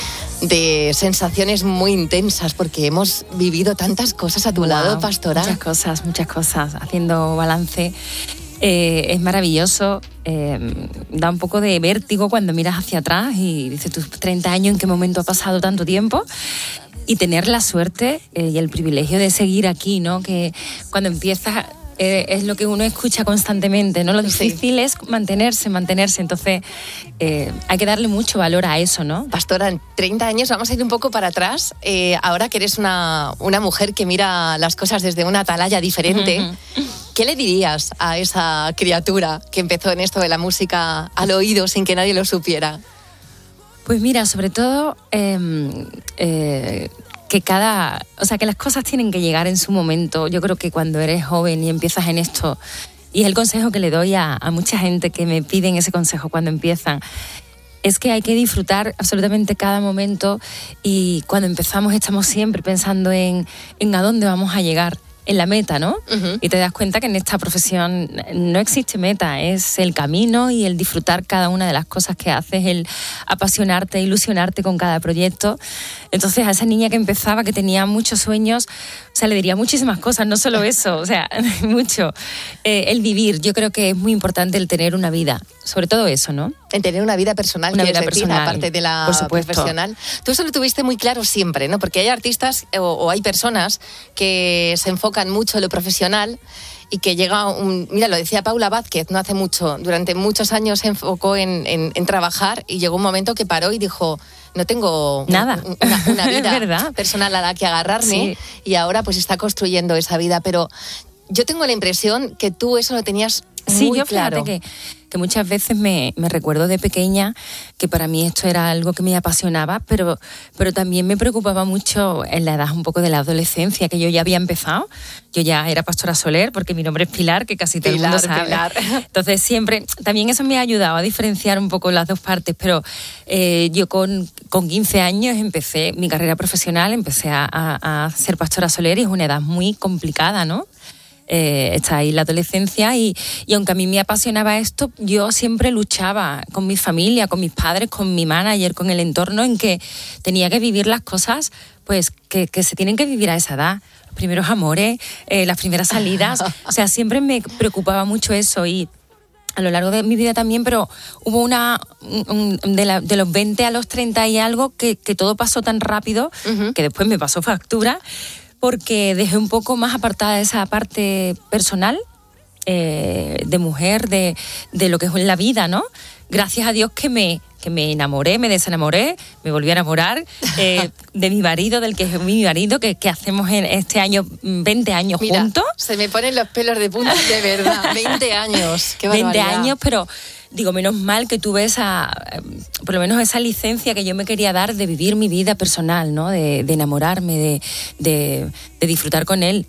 de sensaciones muy intensas, porque hemos vivido tantas cosas a tu wow, lado, Pastora. Muchas cosas, muchas cosas. Haciendo balance. Eh, es maravilloso, eh, da un poco de vértigo cuando miras hacia atrás y dices, tus treinta años, ¿en qué momento ha pasado tanto tiempo? Y tener la suerte eh, y el privilegio de seguir aquí, ¿no? Que cuando empiezas eh, es lo que uno escucha constantemente, ¿no? Lo difícil sí. es mantenerse, mantenerse. Entonces eh, hay que darle mucho valor a eso, ¿no? Pastora, en treinta años vamos a ir un poco para atrás. Eh, ahora que eres una, una mujer que mira las cosas desde una atalaya diferente, uh-huh. ¿qué le dirías a esa criatura que empezó en esto de la música al oído sin que nadie lo supiera? Pues mira, sobre todo eh, eh, que cada, o sea, que las cosas tienen que llegar en su momento. Yo creo que cuando eres joven y empiezas en esto, y es el consejo que le doy a, a mucha gente que me piden ese consejo cuando empiezan, es que hay que disfrutar absolutamente cada momento y cuando empezamos estamos siempre pensando en, en a dónde vamos a llegar. En la meta, ¿no? Uh-huh. Y te das cuenta que en esta profesión no existe meta, es el camino y el disfrutar cada una de las cosas que haces, el apasionarte, ilusionarte con cada proyecto. Entonces a esa niña que empezaba, que tenía muchos sueños, o sea, le diría muchísimas cosas, no solo eso, o sea, mucho. Eh, el vivir, yo creo que es muy importante el tener una vida, sobre todo eso, ¿no? En tener una vida personal, una vida decir, personal, aparte de la profesional. Tú eso lo tuviste muy claro siempre, ¿no? Porque hay artistas o, o hay personas que se enfocan mucho en lo profesional y que llega un... Mira, lo decía Paula Vázquez no hace mucho, durante muchos años se enfocó en, en, en trabajar y llegó un momento que paró y dijo, no tengo nada, una, una vida personal a la que agarrarme, sí. Y ahora pues está construyendo esa vida, pero yo tengo la impresión que tú eso lo tenías sí, muy yo claro. Fíjate que, que muchas veces me, me recuerdo de pequeña que para mí esto era algo que me apasionaba, pero, pero también me preocupaba mucho en la edad un poco de la adolescencia, que yo ya había empezado. Yo ya era Pastora Soler, porque mi nombre es Pilar, que casi todo Pilar, el mundo sabe. Pilar. Entonces siempre, también eso me ha ayudado a diferenciar un poco las dos partes, pero eh, yo con, con quince años empecé mi carrera profesional, empecé a, a, a ser Pastora Soler y es una edad muy complicada, ¿no? Eh, está ahí la adolescencia y, y aunque a mí me apasionaba esto, yo siempre luchaba con mi familia, con mis padres, con mi manager, con el entorno en que tenía que vivir las cosas pues que, que se tienen que vivir a esa edad. Los primeros amores, eh, las primeras salidas, o sea, siempre me preocupaba mucho eso y a lo largo de mi vida también, pero hubo una, un, de, la, de los veinte a los treinta y algo que, que todo pasó tan rápido uh-huh. que después me pasó factura, porque dejé un poco más apartada esa parte personal eh, de mujer, de, de lo que es la vida, ¿no? Gracias a Dios que me, que me enamoré, me desenamoré, me volví a enamorar eh, de mi marido, del que es mi marido, que, que hacemos en este año veinte años Mira, juntos. Se me ponen los pelos de punta, de verdad, veinte años, qué barbaridad. veinte años, pero... Digo, menos mal que tuve esa, por lo menos esa licencia que yo me quería dar de vivir mi vida personal, ¿no? De, de enamorarme, de, de, de disfrutar con él.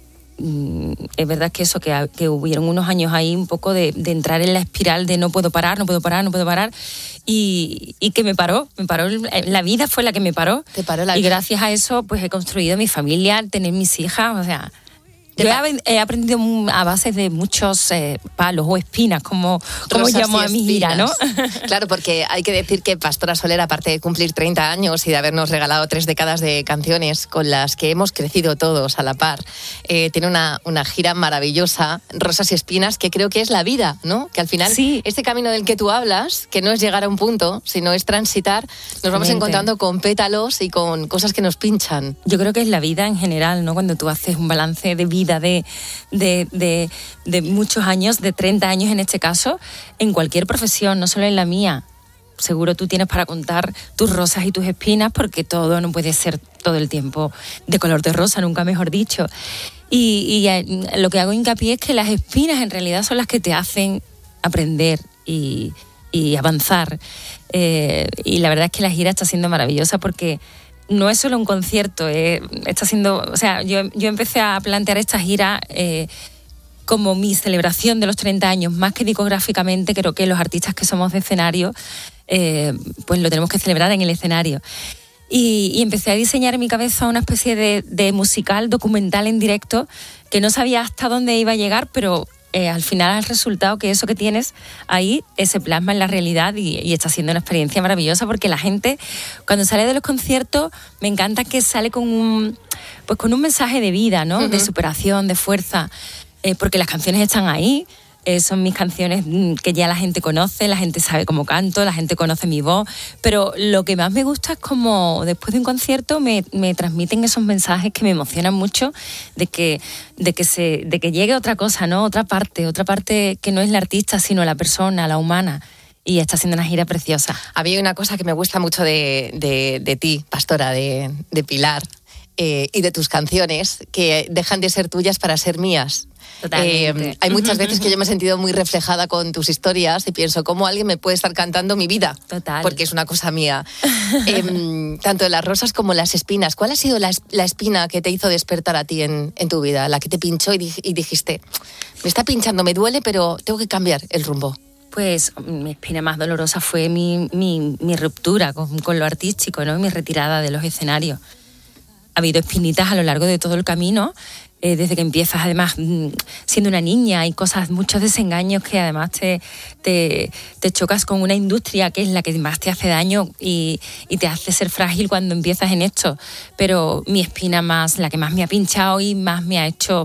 Es verdad que eso, que, que hubieron unos años ahí un poco de, de entrar en la espiral de no puedo parar, no puedo parar, no puedo parar. y, y que me paró, me paró, la vida fue la que me paró. Te paró la y vida. gracias a eso pues he construido mi familia, tener mis hijas, o sea... Yo he, he aprendido a base de muchos eh, palos o espinas, como, como llamo a mi gira, ¿no? Claro, porque hay que decir que Pastora Soler, aparte de cumplir treinta años y de habernos regalado tres décadas de canciones con las que hemos crecido todos a la par, eh, tiene una, una gira maravillosa, Rosas y Espinas, que creo que es la vida, ¿no? Que al final, sí. este camino del que tú hablas, que no es llegar a un punto, sino es transitar, nos vamos Excelente. encontrando con pétalos y con cosas que nos pinchan. Yo creo que es la vida en general, ¿no? Cuando tú haces un balance de vida, De, de, de, de muchos años, de treinta años en este caso, en cualquier profesión, no solo en la mía. Seguro tú tienes para contar tus rosas y tus espinas, porque todo no puede ser todo el tiempo de color de rosa, nunca mejor dicho. Y, y lo que hago hincapié es que las espinas en realidad son las que te hacen aprender y, y avanzar. Eh, y la verdad es que la gira está siendo maravillosa porque no es solo un concierto, eh, está siendo, o sea, yo, yo empecé a plantear esta gira eh, como mi celebración de los treinta años, más que discográficamente. Creo que los artistas que somos de escenario, eh, pues lo tenemos que celebrar en el escenario. Y, y empecé a diseñar en mi cabeza una especie de, de musical, documental en directo, que no sabía hasta dónde iba a llegar, pero Eh, al final el resultado, que eso que tienes ahí eh, se plasma en la realidad y, y está siendo una experiencia maravillosa, porque la gente cuando sale de los conciertos me encanta que sale con un, pues con un mensaje de vida, ¿no? Uh-huh. De superación, de fuerza, eh, porque las canciones están ahí. Eh, son mis canciones que ya la gente conoce, la gente sabe cómo canto, la gente conoce mi voz, pero lo que más me gusta es como después de un concierto me, me transmiten esos mensajes que me emocionan mucho, de que, de que se, de que llegue otra cosa, ¿no? Otra parte, otra parte que no es la artista, sino la persona, la humana. Y está siendo una gira preciosa. A mí hay una cosa que me gusta mucho de, de, de ti, Pastora, de, de Pilar, eh, y de tus canciones, que dejan de ser tuyas para ser mías. Eh, hay muchas veces que yo me he sentido muy reflejada con tus historias y pienso, ¿cómo alguien me puede estar cantando mi vida? Total. Porque es una cosa mía. eh, tanto las rosas como las espinas. ¿Cuál ha sido la, la espina que te hizo despertar a ti en, en tu vida? La que te pinchó y, di, y dijiste, me está pinchando, me duele, pero tengo que cambiar el rumbo. Pues mi espina más dolorosa fue mi, mi, mi ruptura con, con lo artístico, ¿no? Mi retirada de los escenarios. Ha habido espinitas a lo largo de todo el camino, eh, desde que empiezas, además, siendo una niña, hay cosas, muchos desengaños que además te, te, te chocas con una industria que es la que más te hace daño y, y te hace ser frágil cuando empiezas en esto. Pero mi espina más, la que más me ha pinchado y más me ha hecho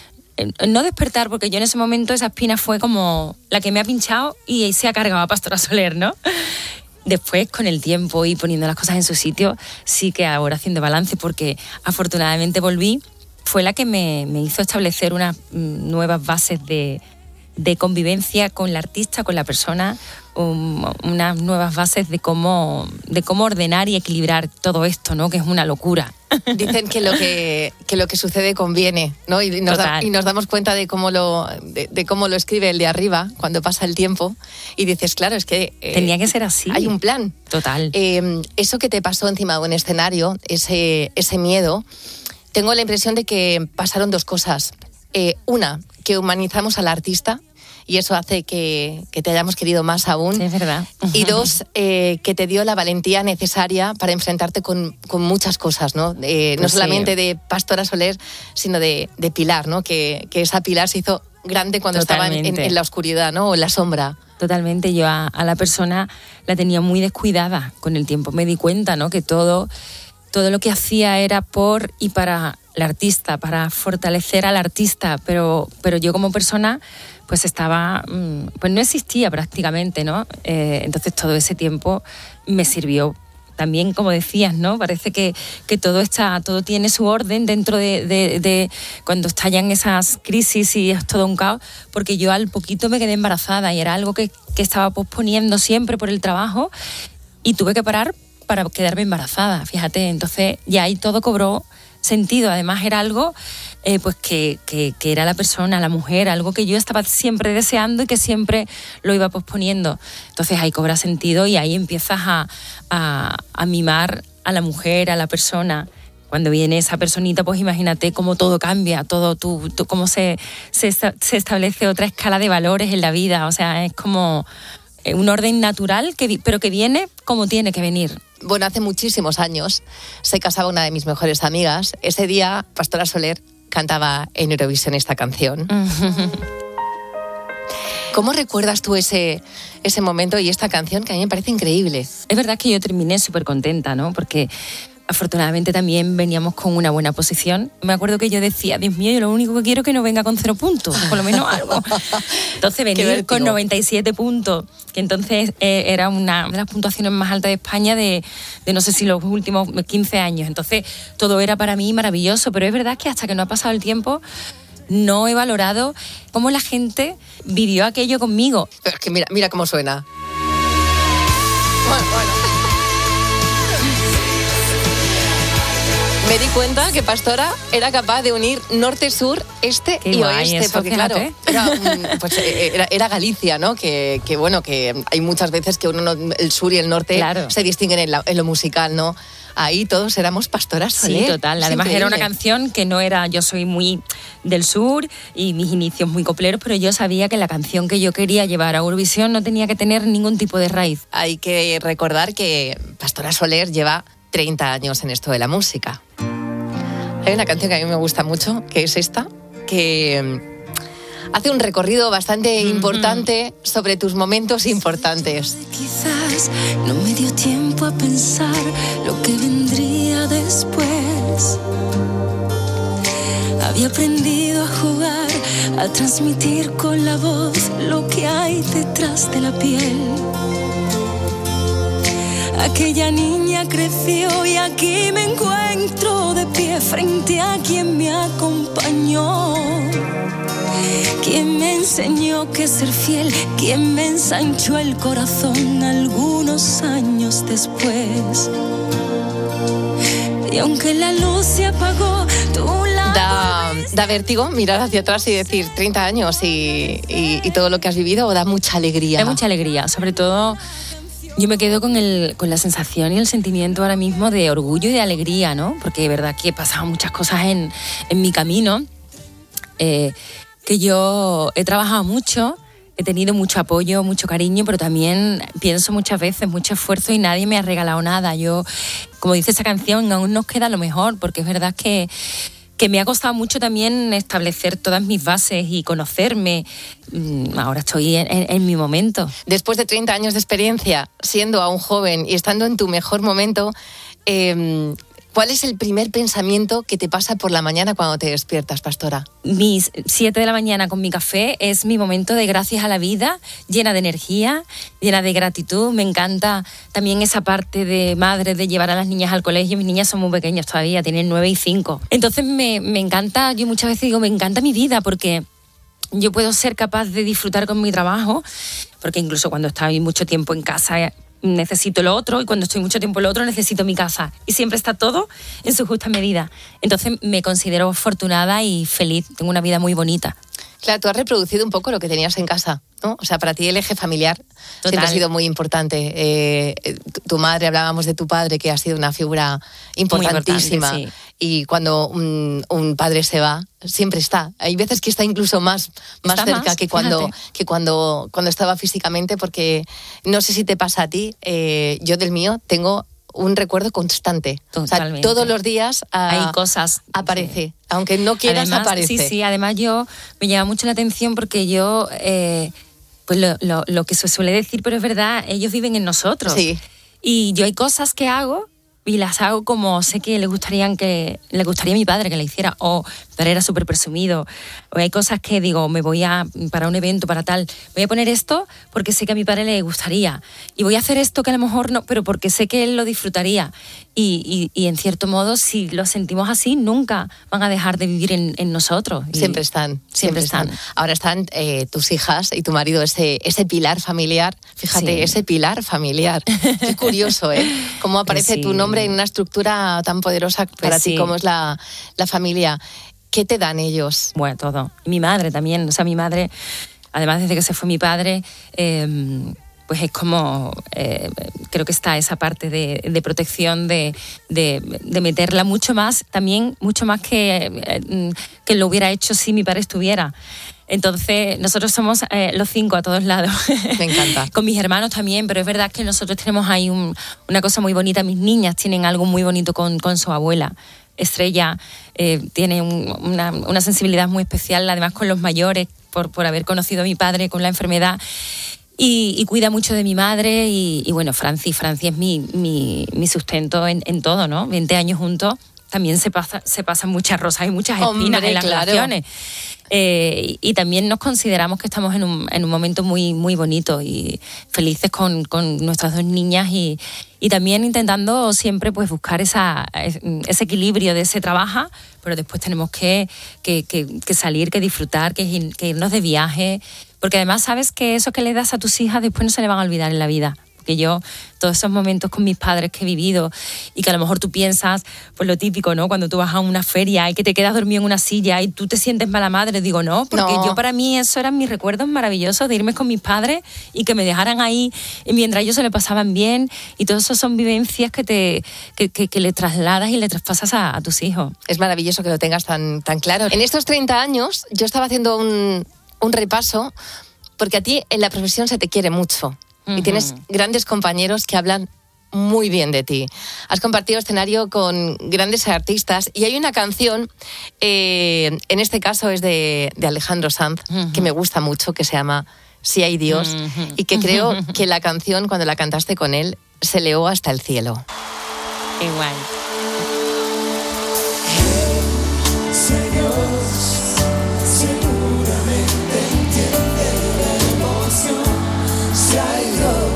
no despertar, porque yo en ese momento esa espina fue como la que me ha pinchado y ahí se ha cargado a Pastora Soler, ¿no? Después, con el tiempo y poniendo las cosas en su sitio, sí que ahora haciendo balance, porque afortunadamente volví, fue la que me, me hizo establecer unas nuevas bases de, de convivencia con la artista, con la persona, um, unas nuevas bases de cómo, de cómo ordenar y equilibrar todo esto, ¿no? Que es una locura. Dicen que lo que, que lo que sucede conviene, ¿no? Y nos, da, y nos damos cuenta de cómo lo de, de cómo lo escribe el de arriba cuando pasa el tiempo y dices, claro, es que eh, tenía que ser así. Hay un plan. Total. Eh, eso que te pasó encima de un escenario, ese ese miedo, tengo la impresión de que pasaron dos cosas. Eh, una, que humanizamos al artista. Y eso hace que, que te hayamos querido más aún. Sí, es verdad. Y dos, eh, que te dio la valentía necesaria para enfrentarte con, con muchas cosas, ¿no? Eh, pues no solamente sí. de Pastora Soler, sino de, de Pilar, ¿no? Que, que esa Pilar se hizo grande cuando Totalmente. estaba en, en la oscuridad, ¿no? O en la sombra. Totalmente. Yo a, a la persona la tenía muy descuidada. Con el tiempo me di cuenta, ¿no? Que todo, todo lo que hacía era por y para el artista, para fortalecer al artista, pero, pero yo como persona pues estaba, pues no existía prácticamente, ¿no? Eh, entonces todo ese tiempo me sirvió también, como decías, ¿no? Parece que, que todo está, todo tiene su orden dentro de, de, de cuando estallan esas crisis y es todo un caos, porque yo al poquito me quedé embarazada y era algo que, que estaba posponiendo siempre por el trabajo y tuve que parar para quedarme embarazada, fíjate. Entonces ya ahí todo cobró sentido. Además era algo eh, pues que, que, que era la persona, la mujer, algo que yo estaba siempre deseando y que siempre lo iba posponiendo. Entonces ahí cobra sentido y ahí empiezas a, a, a mimar a la mujer, a la persona. Cuando viene esa personita, pues imagínate cómo todo cambia, todo tú, tú, cómo se, se, se establece otra escala de valores en la vida. O sea, es como un orden natural, que, pero que viene como tiene que venir. Bueno, hace muchísimos años se casaba una de mis mejores amigas. Ese día, Pastora Soler cantaba en Eurovisión esta canción. ¿Cómo recuerdas tú ese, ese momento y esta canción que a mí me parece increíble? Es verdad que yo terminé súper contenta, ¿no? Porque afortunadamente también veníamos con una buena posición. Me acuerdo que yo decía, Dios mío, yo lo único que quiero es que no venga con cero puntos, por lo menos algo. Entonces venir con noventa y siete puntos, que entonces eh, era una de las puntuaciones más altas de España de, de no sé si los últimos quince años. Entonces todo era para mí maravilloso, pero es verdad que hasta que no ha pasado el tiempo no he valorado cómo la gente vivió aquello conmigo. Pero es que mira, mira cómo suena. Bueno, bueno. Me di cuenta que Pastora era capaz de unir norte, sur, este Qué y guay, oeste, eso, porque fíjate. claro, era, un- pues, era, era Galicia, ¿no? Que, que bueno, que hay muchas veces que uno no- el sur y el norte Claro. se distinguen en, la- en lo musical, ¿no? Ahí todos éramos Pastoras Soler. Sí, total. Es Además era una increíble. canción que no era, yo soy muy del sur y mis inicios muy copleros, pero yo sabía que la canción que yo quería llevar a Eurovisión no tenía que tener ningún tipo de raíz. Hay que recordar que Pastora Soler lleva treinta años en esto de la música. Hay una canción que a mí me gusta mucho, que es esta, que mm, hace un recorrido bastante importante sobre tus momentos importantes. Quizás no me dio tiempo a pensar lo que vendría después. Había aprendido a jugar, a transmitir con la voz lo que hay detrás de la piel. Aquella niña creció y aquí me encuentro de pie frente a quien me acompañó. Quien me enseñó que ser fiel, quien me ensanchó el corazón algunos años después. Y aunque la luz se apagó, tú la... Da, da vértigo mirar hacia atrás y decir treinta años y, y, y todo lo que has vivido, o da mucha alegría. Da mucha alegría, sobre todo yo me quedo con, el, con la sensación y el sentimiento ahora mismo de orgullo y de alegría, ¿no? Porque de verdad que he pasado muchas cosas en, en mi camino, eh, que yo he trabajado mucho, he tenido mucho apoyo, mucho cariño, pero también pienso muchas veces, mucho esfuerzo y nadie me ha regalado nada. Yo, como dice esa canción, aún nos queda lo mejor, porque es verdad que que me ha costado mucho también establecer todas mis bases y conocerme. Ahora estoy en, en, en mi momento. Después de treinta años de experiencia, siendo aún joven y estando en tu mejor momento, eh, ¿cuál es el primer pensamiento que te pasa por la mañana cuando te despiertas, Pastora? Mis siete de la mañana con mi café es mi momento de gracias a la vida, llena de energía, llena de gratitud. Me encanta también esa parte de madre, de llevar a las niñas al colegio. Mis niñas son muy pequeñas todavía, tienen nueve y cinco. Entonces me, me encanta, yo muchas veces digo, me encanta mi vida porque yo puedo ser capaz de disfrutar con mi trabajo, porque incluso cuando estoy mucho tiempo en casa necesito lo otro, y cuando estoy mucho tiempo en lo otro necesito mi casa, y siempre está todo en su justa medida. Entonces me considero afortunada y feliz, tengo una vida muy bonita. Claro, tú has reproducido un poco lo que tenías en casa, ¿no? O sea, para ti el eje familiar Total. siempre ha sido muy importante. Eh, tu, tu madre, hablábamos de tu padre, que ha sido una figura importantísima. Muy importante, sí. Y cuando un, un padre se va, siempre está. Hay veces que está incluso más, más Está cerca más, que, cuando, fíjate. que cuando, cuando estaba físicamente, porque no sé si te pasa a ti, eh, yo del mío tengo un recuerdo constante. Totalmente. O sea, todos los días ah, Hay cosas. aparece. Aunque no quieras, Además, aparece. Sí, sí, además yo me llama mucho la atención porque yo, eh, pues lo, lo, lo que se suele decir, pero es verdad, ellos viven en nosotros. Sí. Y yo hay cosas que hago y las hago como sé que le gustarían que le gustaría a mi padre que le hiciera, o mi padre era súper presumido, o hay cosas que digo, me voy a, para un evento, para tal, voy a poner esto porque sé que a mi padre le gustaría, y voy a hacer esto que a lo mejor no, pero porque sé que él lo disfrutaría, y, y, y en cierto modo, si lo sentimos así, nunca van a dejar de vivir en, en nosotros. Y Siempre están, siempre, siempre están. están. Ahora están eh, tus hijas y tu marido, ese, ese pilar familiar. Fíjate, Sí. ese pilar familiar. Qué curioso, ¿eh? Cómo aparece Sí. tu nombre en una estructura tan poderosa para Pues ti sí. como es la, la familia. ¿Qué te dan ellos? Bueno, todo. Mi madre también, o sea, mi madre, además desde que se fue mi padre, eh, pues es como, eh, creo que está esa parte de, de protección, de, de, de meterla mucho más, también mucho más que, eh, que lo hubiera hecho si mi padre estuviera. Entonces, nosotros somos eh, los cinco a todos lados. Me encanta. Con mis hermanos también, pero es verdad que nosotros tenemos ahí un, una cosa muy bonita. Mis niñas tienen algo muy bonito con, con su abuela. Estrella eh, tiene un, una, una sensibilidad muy especial, además con los mayores, por, por haber conocido a mi padre con la enfermedad. Y, y cuida mucho de mi madre. Y, y bueno, Franci, Franci es mi, mi, mi sustento en, en todo, ¿no? veinte años juntos. También se, pasa, se pasan muchas rosas y muchas espinas. Hombre, en las claro. relaciones. Eh, y, y también nos consideramos que estamos en un, en un momento muy, muy bonito y felices con, con nuestras dos niñas y, y también intentando siempre pues buscar esa, ese equilibrio de ese trabajo, pero después tenemos que, que, que, que salir, que disfrutar, que, que irnos de viaje, porque además sabes que eso que le das a tus hijas después no se le van a olvidar en la vida. Porque yo, todos esos momentos con mis padres que he vivido y que a lo mejor tú piensas, pues lo típico, ¿no? Cuando tú vas a una feria y que te quedas dormido en una silla y tú te sientes mala madre, digo, no, porque no. yo para mí eso eran mis recuerdos maravillosos de irme con mis padres y que me dejaran ahí mientras ellos se le pasaban bien y todo eso son vivencias que te que, que, que le trasladas y le traspasas a, a tus hijos. Es maravilloso que lo tengas tan, tan claro. En estos treinta años yo estaba haciendo un, un repaso porque a ti en la profesión se te quiere mucho. Y uh-huh. tienes grandes compañeros que hablan muy bien de ti. Has compartido escenario con grandes artistas y hay una canción, eh, en este caso es de, de Alejandro Sanz, uh-huh. que me gusta mucho, que se llama Si hay Dios, uh-huh. y que creo que la canción, cuando la cantaste con él, se elevó hasta el cielo. Igual. Si hay Dios, seguramente entiende la emoción. Si hay Dios,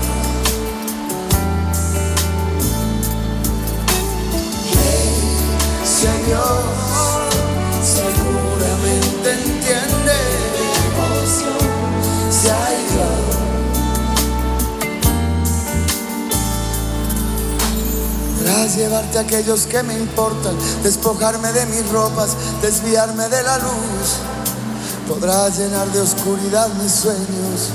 hey, si hay Dios, seguramente entiende la emoción. Si hay Dios, podrás llevarte a aquellos que me importan, despojarme de mis ropas, desviarme de la luz. Podrás llenar de oscuridad mis sueños.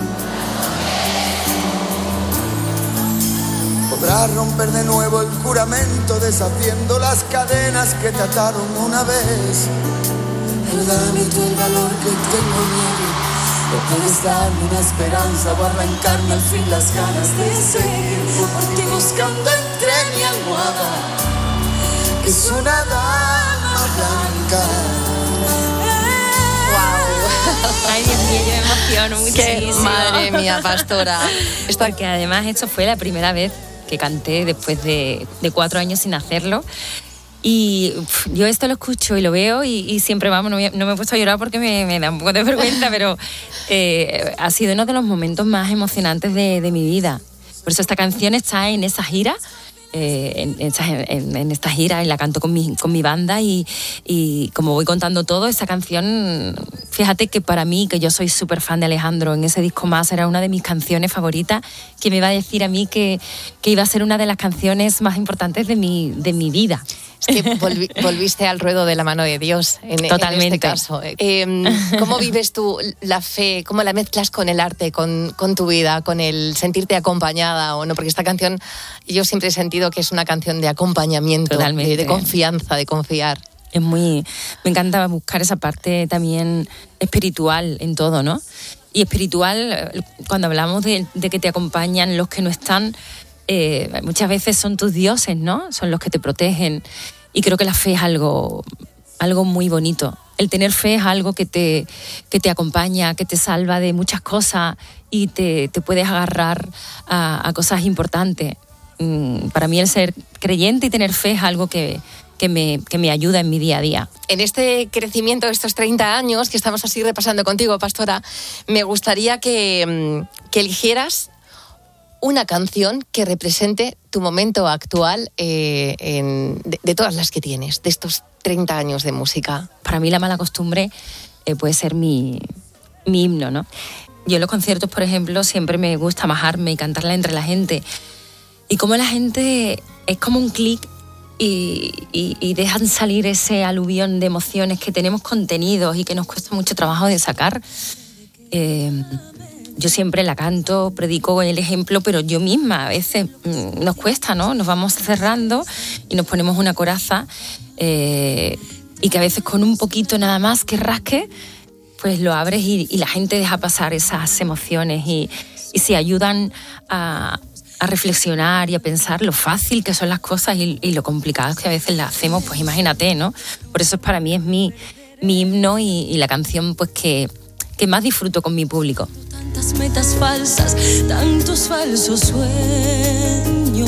Podrás romper de nuevo el juramento, deshaciendo las cadenas que te ataron una vez. Pero dame tú el valor que tengo miedo, o puedes darme una esperanza o arrancarme al fin las ganas de seguir por ti buscando entre mi almohada, que es una dama blanca. Ay, Dios mío, yo me emociono muchísimo. Qué madre mía, Pastora. Porque además esto fue la primera vez que canté después de, de cuatro años sin hacerlo. Y uf, yo esto lo escucho y lo veo y, y siempre, vamos, no me, no me he puesto a llorar porque me, me da un poco de vergüenza, pero eh, ha sido uno de los momentos más emocionantes de, de mi vida. Por eso esta canción está en esa gira. Eh, en, en, en esta gira y la canto con mi, con mi banda y, y como voy contando todo, esa canción, fíjate que para mí, que yo soy súper fan de Alejandro, en ese disco Más era una de mis canciones favoritas, que me iba a decir a mí que, que iba a ser una de las canciones más importantes de mi, de mi vida. Es que volvi, volviste al ruedo de la mano de Dios en, Totalmente. en este caso. Eh, ¿Cómo vives tú la fe? ¿Cómo la mezclas con el arte, con, con tu vida, con el sentirte acompañada o no? Porque esta canción yo siempre he sentido que es una canción de acompañamiento, de, de confianza, de confiar. Es muy... Me encanta buscar esa parte también espiritual en todo, ¿no? Y espiritual, cuando hablamos de, de que te acompañan los que no están... Eh, muchas veces son tus dioses, ¿no? Son los que te protegen. Y creo que la fe es algo, algo muy bonito. El tener fe es algo que te, que te acompaña, que te salva de muchas cosas y te, te puedes agarrar a, a cosas importantes. Mm, para mí el ser creyente y tener fe es algo que, que, me, que me ayuda en mi día a día. En este crecimiento de estos treinta años que estamos así repasando contigo, Pastora, me gustaría que, que eligieras una canción que represente tu momento actual eh, en, de, de todas las que tienes, de estos treinta años de música. Para mí La mala costumbre eh, puede ser mi, mi himno, ¿no? Yo en los conciertos, por ejemplo, siempre me gusta majarme y cantarla entre la gente. Y como la gente es como un clic y, y, y dejan salir ese aluvión de emociones que tenemos contenidos y que nos cuesta mucho trabajo de sacar. Eh, yo siempre la canto, predico el ejemplo, pero yo misma a veces mmm, nos cuesta, ¿no? Nos vamos cerrando y nos ponemos una coraza eh, y que a veces con un poquito nada más que rasque, pues lo abres y, y la gente deja pasar esas emociones y, y se ayudan a, a reflexionar y a pensar lo fácil que son las cosas y, y lo complicado que a veces las hacemos, pues imagínate, ¿no? Por eso para mí es mi, mi himno y, y la canción pues que, que más disfruto con mi público. Tantas metas falsas, tantos falsos sueños.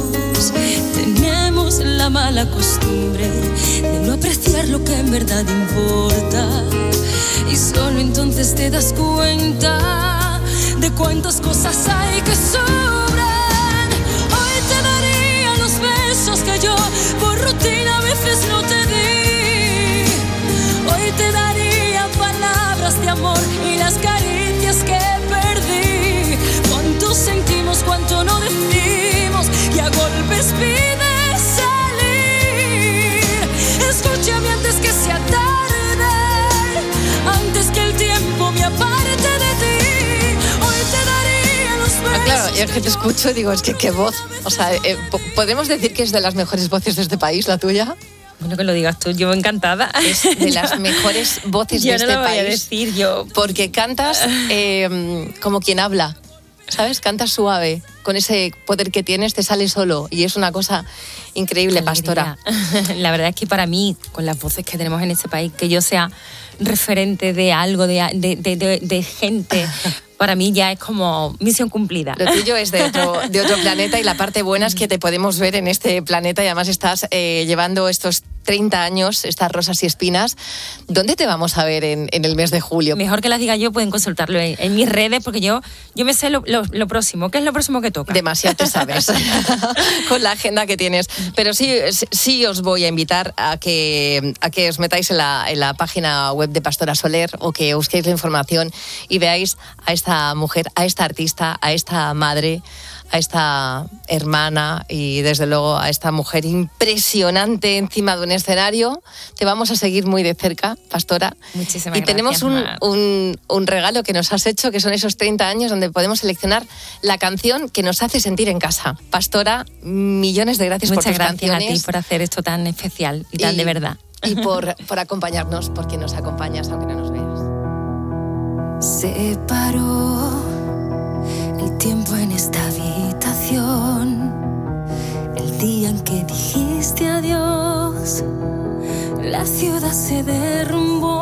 Tenemos la mala costumbre de no apreciar lo que en verdad importa. Y solo entonces te das cuenta de cuántas cosas hay que sobran. Hoy te daría los besos que yo por rutina a veces no te di. Hoy te daría palabras de amor y las caricias que perdí. Cuánto sentimos, cuánto no decimos y a golpes pide salir. Escúchame antes que sea tarde, antes que el tiempo me aparte de ti. Hoy te daría los besos. Ah, claro, yo es que te escucho y digo, es que qué voz. O sea, eh, ¿podemos decir que es de las mejores voces de este país, la tuya? Bueno, que lo digas tú, yo encantada. Es de las mejores voces yo de no este lo voy país. A decir yo. Porque cantas eh, como quien habla, ¿sabes? Cantas suave, con ese poder que tienes te sale solo y es una cosa increíble, Pastora. La verdad es que para mí, con las voces que tenemos en este país, que yo sea referente de algo, de, de, de, de, de gente, para mí ya es como misión cumplida. Lo tuyo es de otro, de otro planeta y la parte buena es que te podemos ver en este planeta y además estás eh, llevando estos treinta años, estas rosas y espinas. ¿Dónde te vamos a ver en, en el mes de julio? Mejor que las diga yo, pueden consultarlo en, en mis redes porque yo, yo me sé lo, lo, lo próximo. ¿Qué es lo próximo que toca? Demasiado te sabes con la agenda que tienes. Pero sí, sí os voy a invitar a que, a que os metáis en la, en la página web de Pastora Soler o que busquéis la información y veáis a esta mujer, a esta artista, a esta madre, a esta hermana y desde luego a esta mujer impresionante encima de un escenario. Te vamos a seguir muy de cerca, Pastora. Muchísimas y gracias. Y tenemos un, un, un regalo que nos has hecho, que son esos treinta años donde podemos seleccionar la canción que nos hace sentir en casa. Pastora, millones de gracias Muchas por tus gracias canciones. a ti por hacer esto tan especial y tan y, de verdad. Y por, por acompañarnos, porque nos acompañas aunque no nos veas. Se paró el tiempo en esta habitación, el día en que dijiste adiós, la ciudad se derrumbó.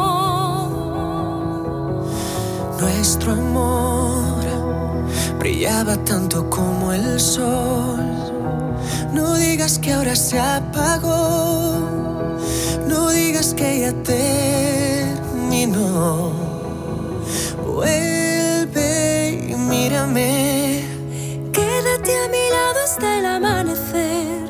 Nuestro amor brillaba tanto como el sol. No digas que ahora se apagó, no digas que ya terminó. Vuelve y mírame, quédate a mi lado hasta el amanecer.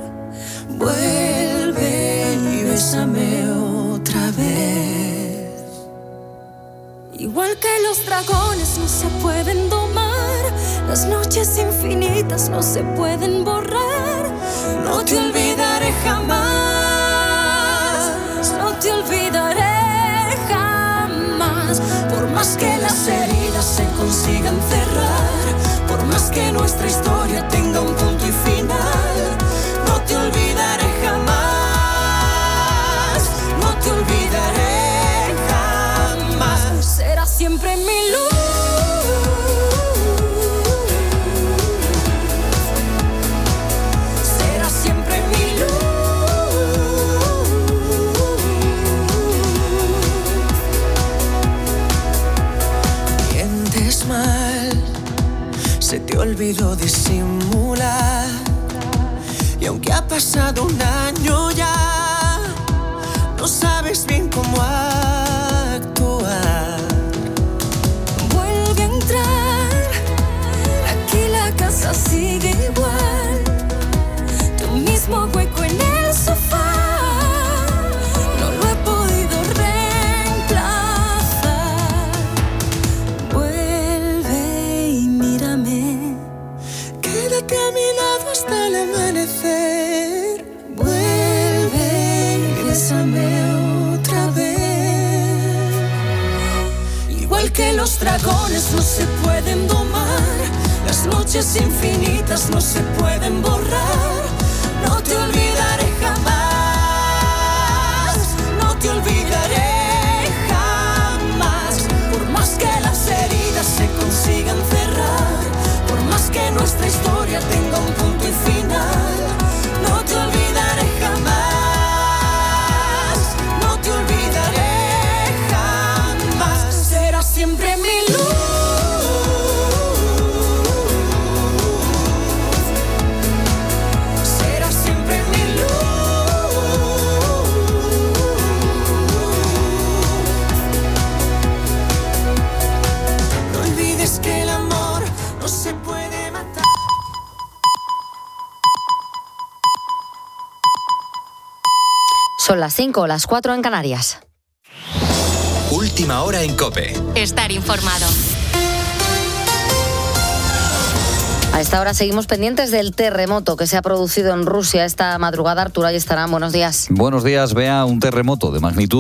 Vuelve y bésame otra vez. Igual que los dragones no se pueden domar, las noches infinitas no se pueden borrar. No te olvidaré jamás, no te olvidaré jamás. Por más que las heridas se consigan cerrar, por más que nuestra historia tenga un punto y final, no te olvidaré jamás, no te olvidaré jamás. Será siempre mi luz, será siempre mi luz. Mientes mal, se te olvidó disimular, y aunque ha pasado un año ya, no sabes bien cómo actuar. Vuelve a entrar, aquí la casa sigue igual, tu mismo hueco en el sofá, no lo he podido reemplazar. Vuelve y mírame, quédate a mi lado hasta el amanecer. Vuelve y bésame otra vez. igual que los dragones no se pueden domar, las noches infinitas no se pueden borrar. No te olvidaré jamás, no te olvidaré jamás. Por más que las heridas se consigan cerrar, por más que nuestra historia tenga un punto y final, no te olvidaré jamás, no te olvidaré jamás. Serás siempre mi luz. Son las cinco o las cuatro en Canarias. Última hora en COPE. Estar informado. A esta hora seguimos pendientes del terremoto que se ha producido en Rusia esta madrugada. Arturo Ayestarán, buenos días. Buenos días, Bea. Un terremoto de magnitud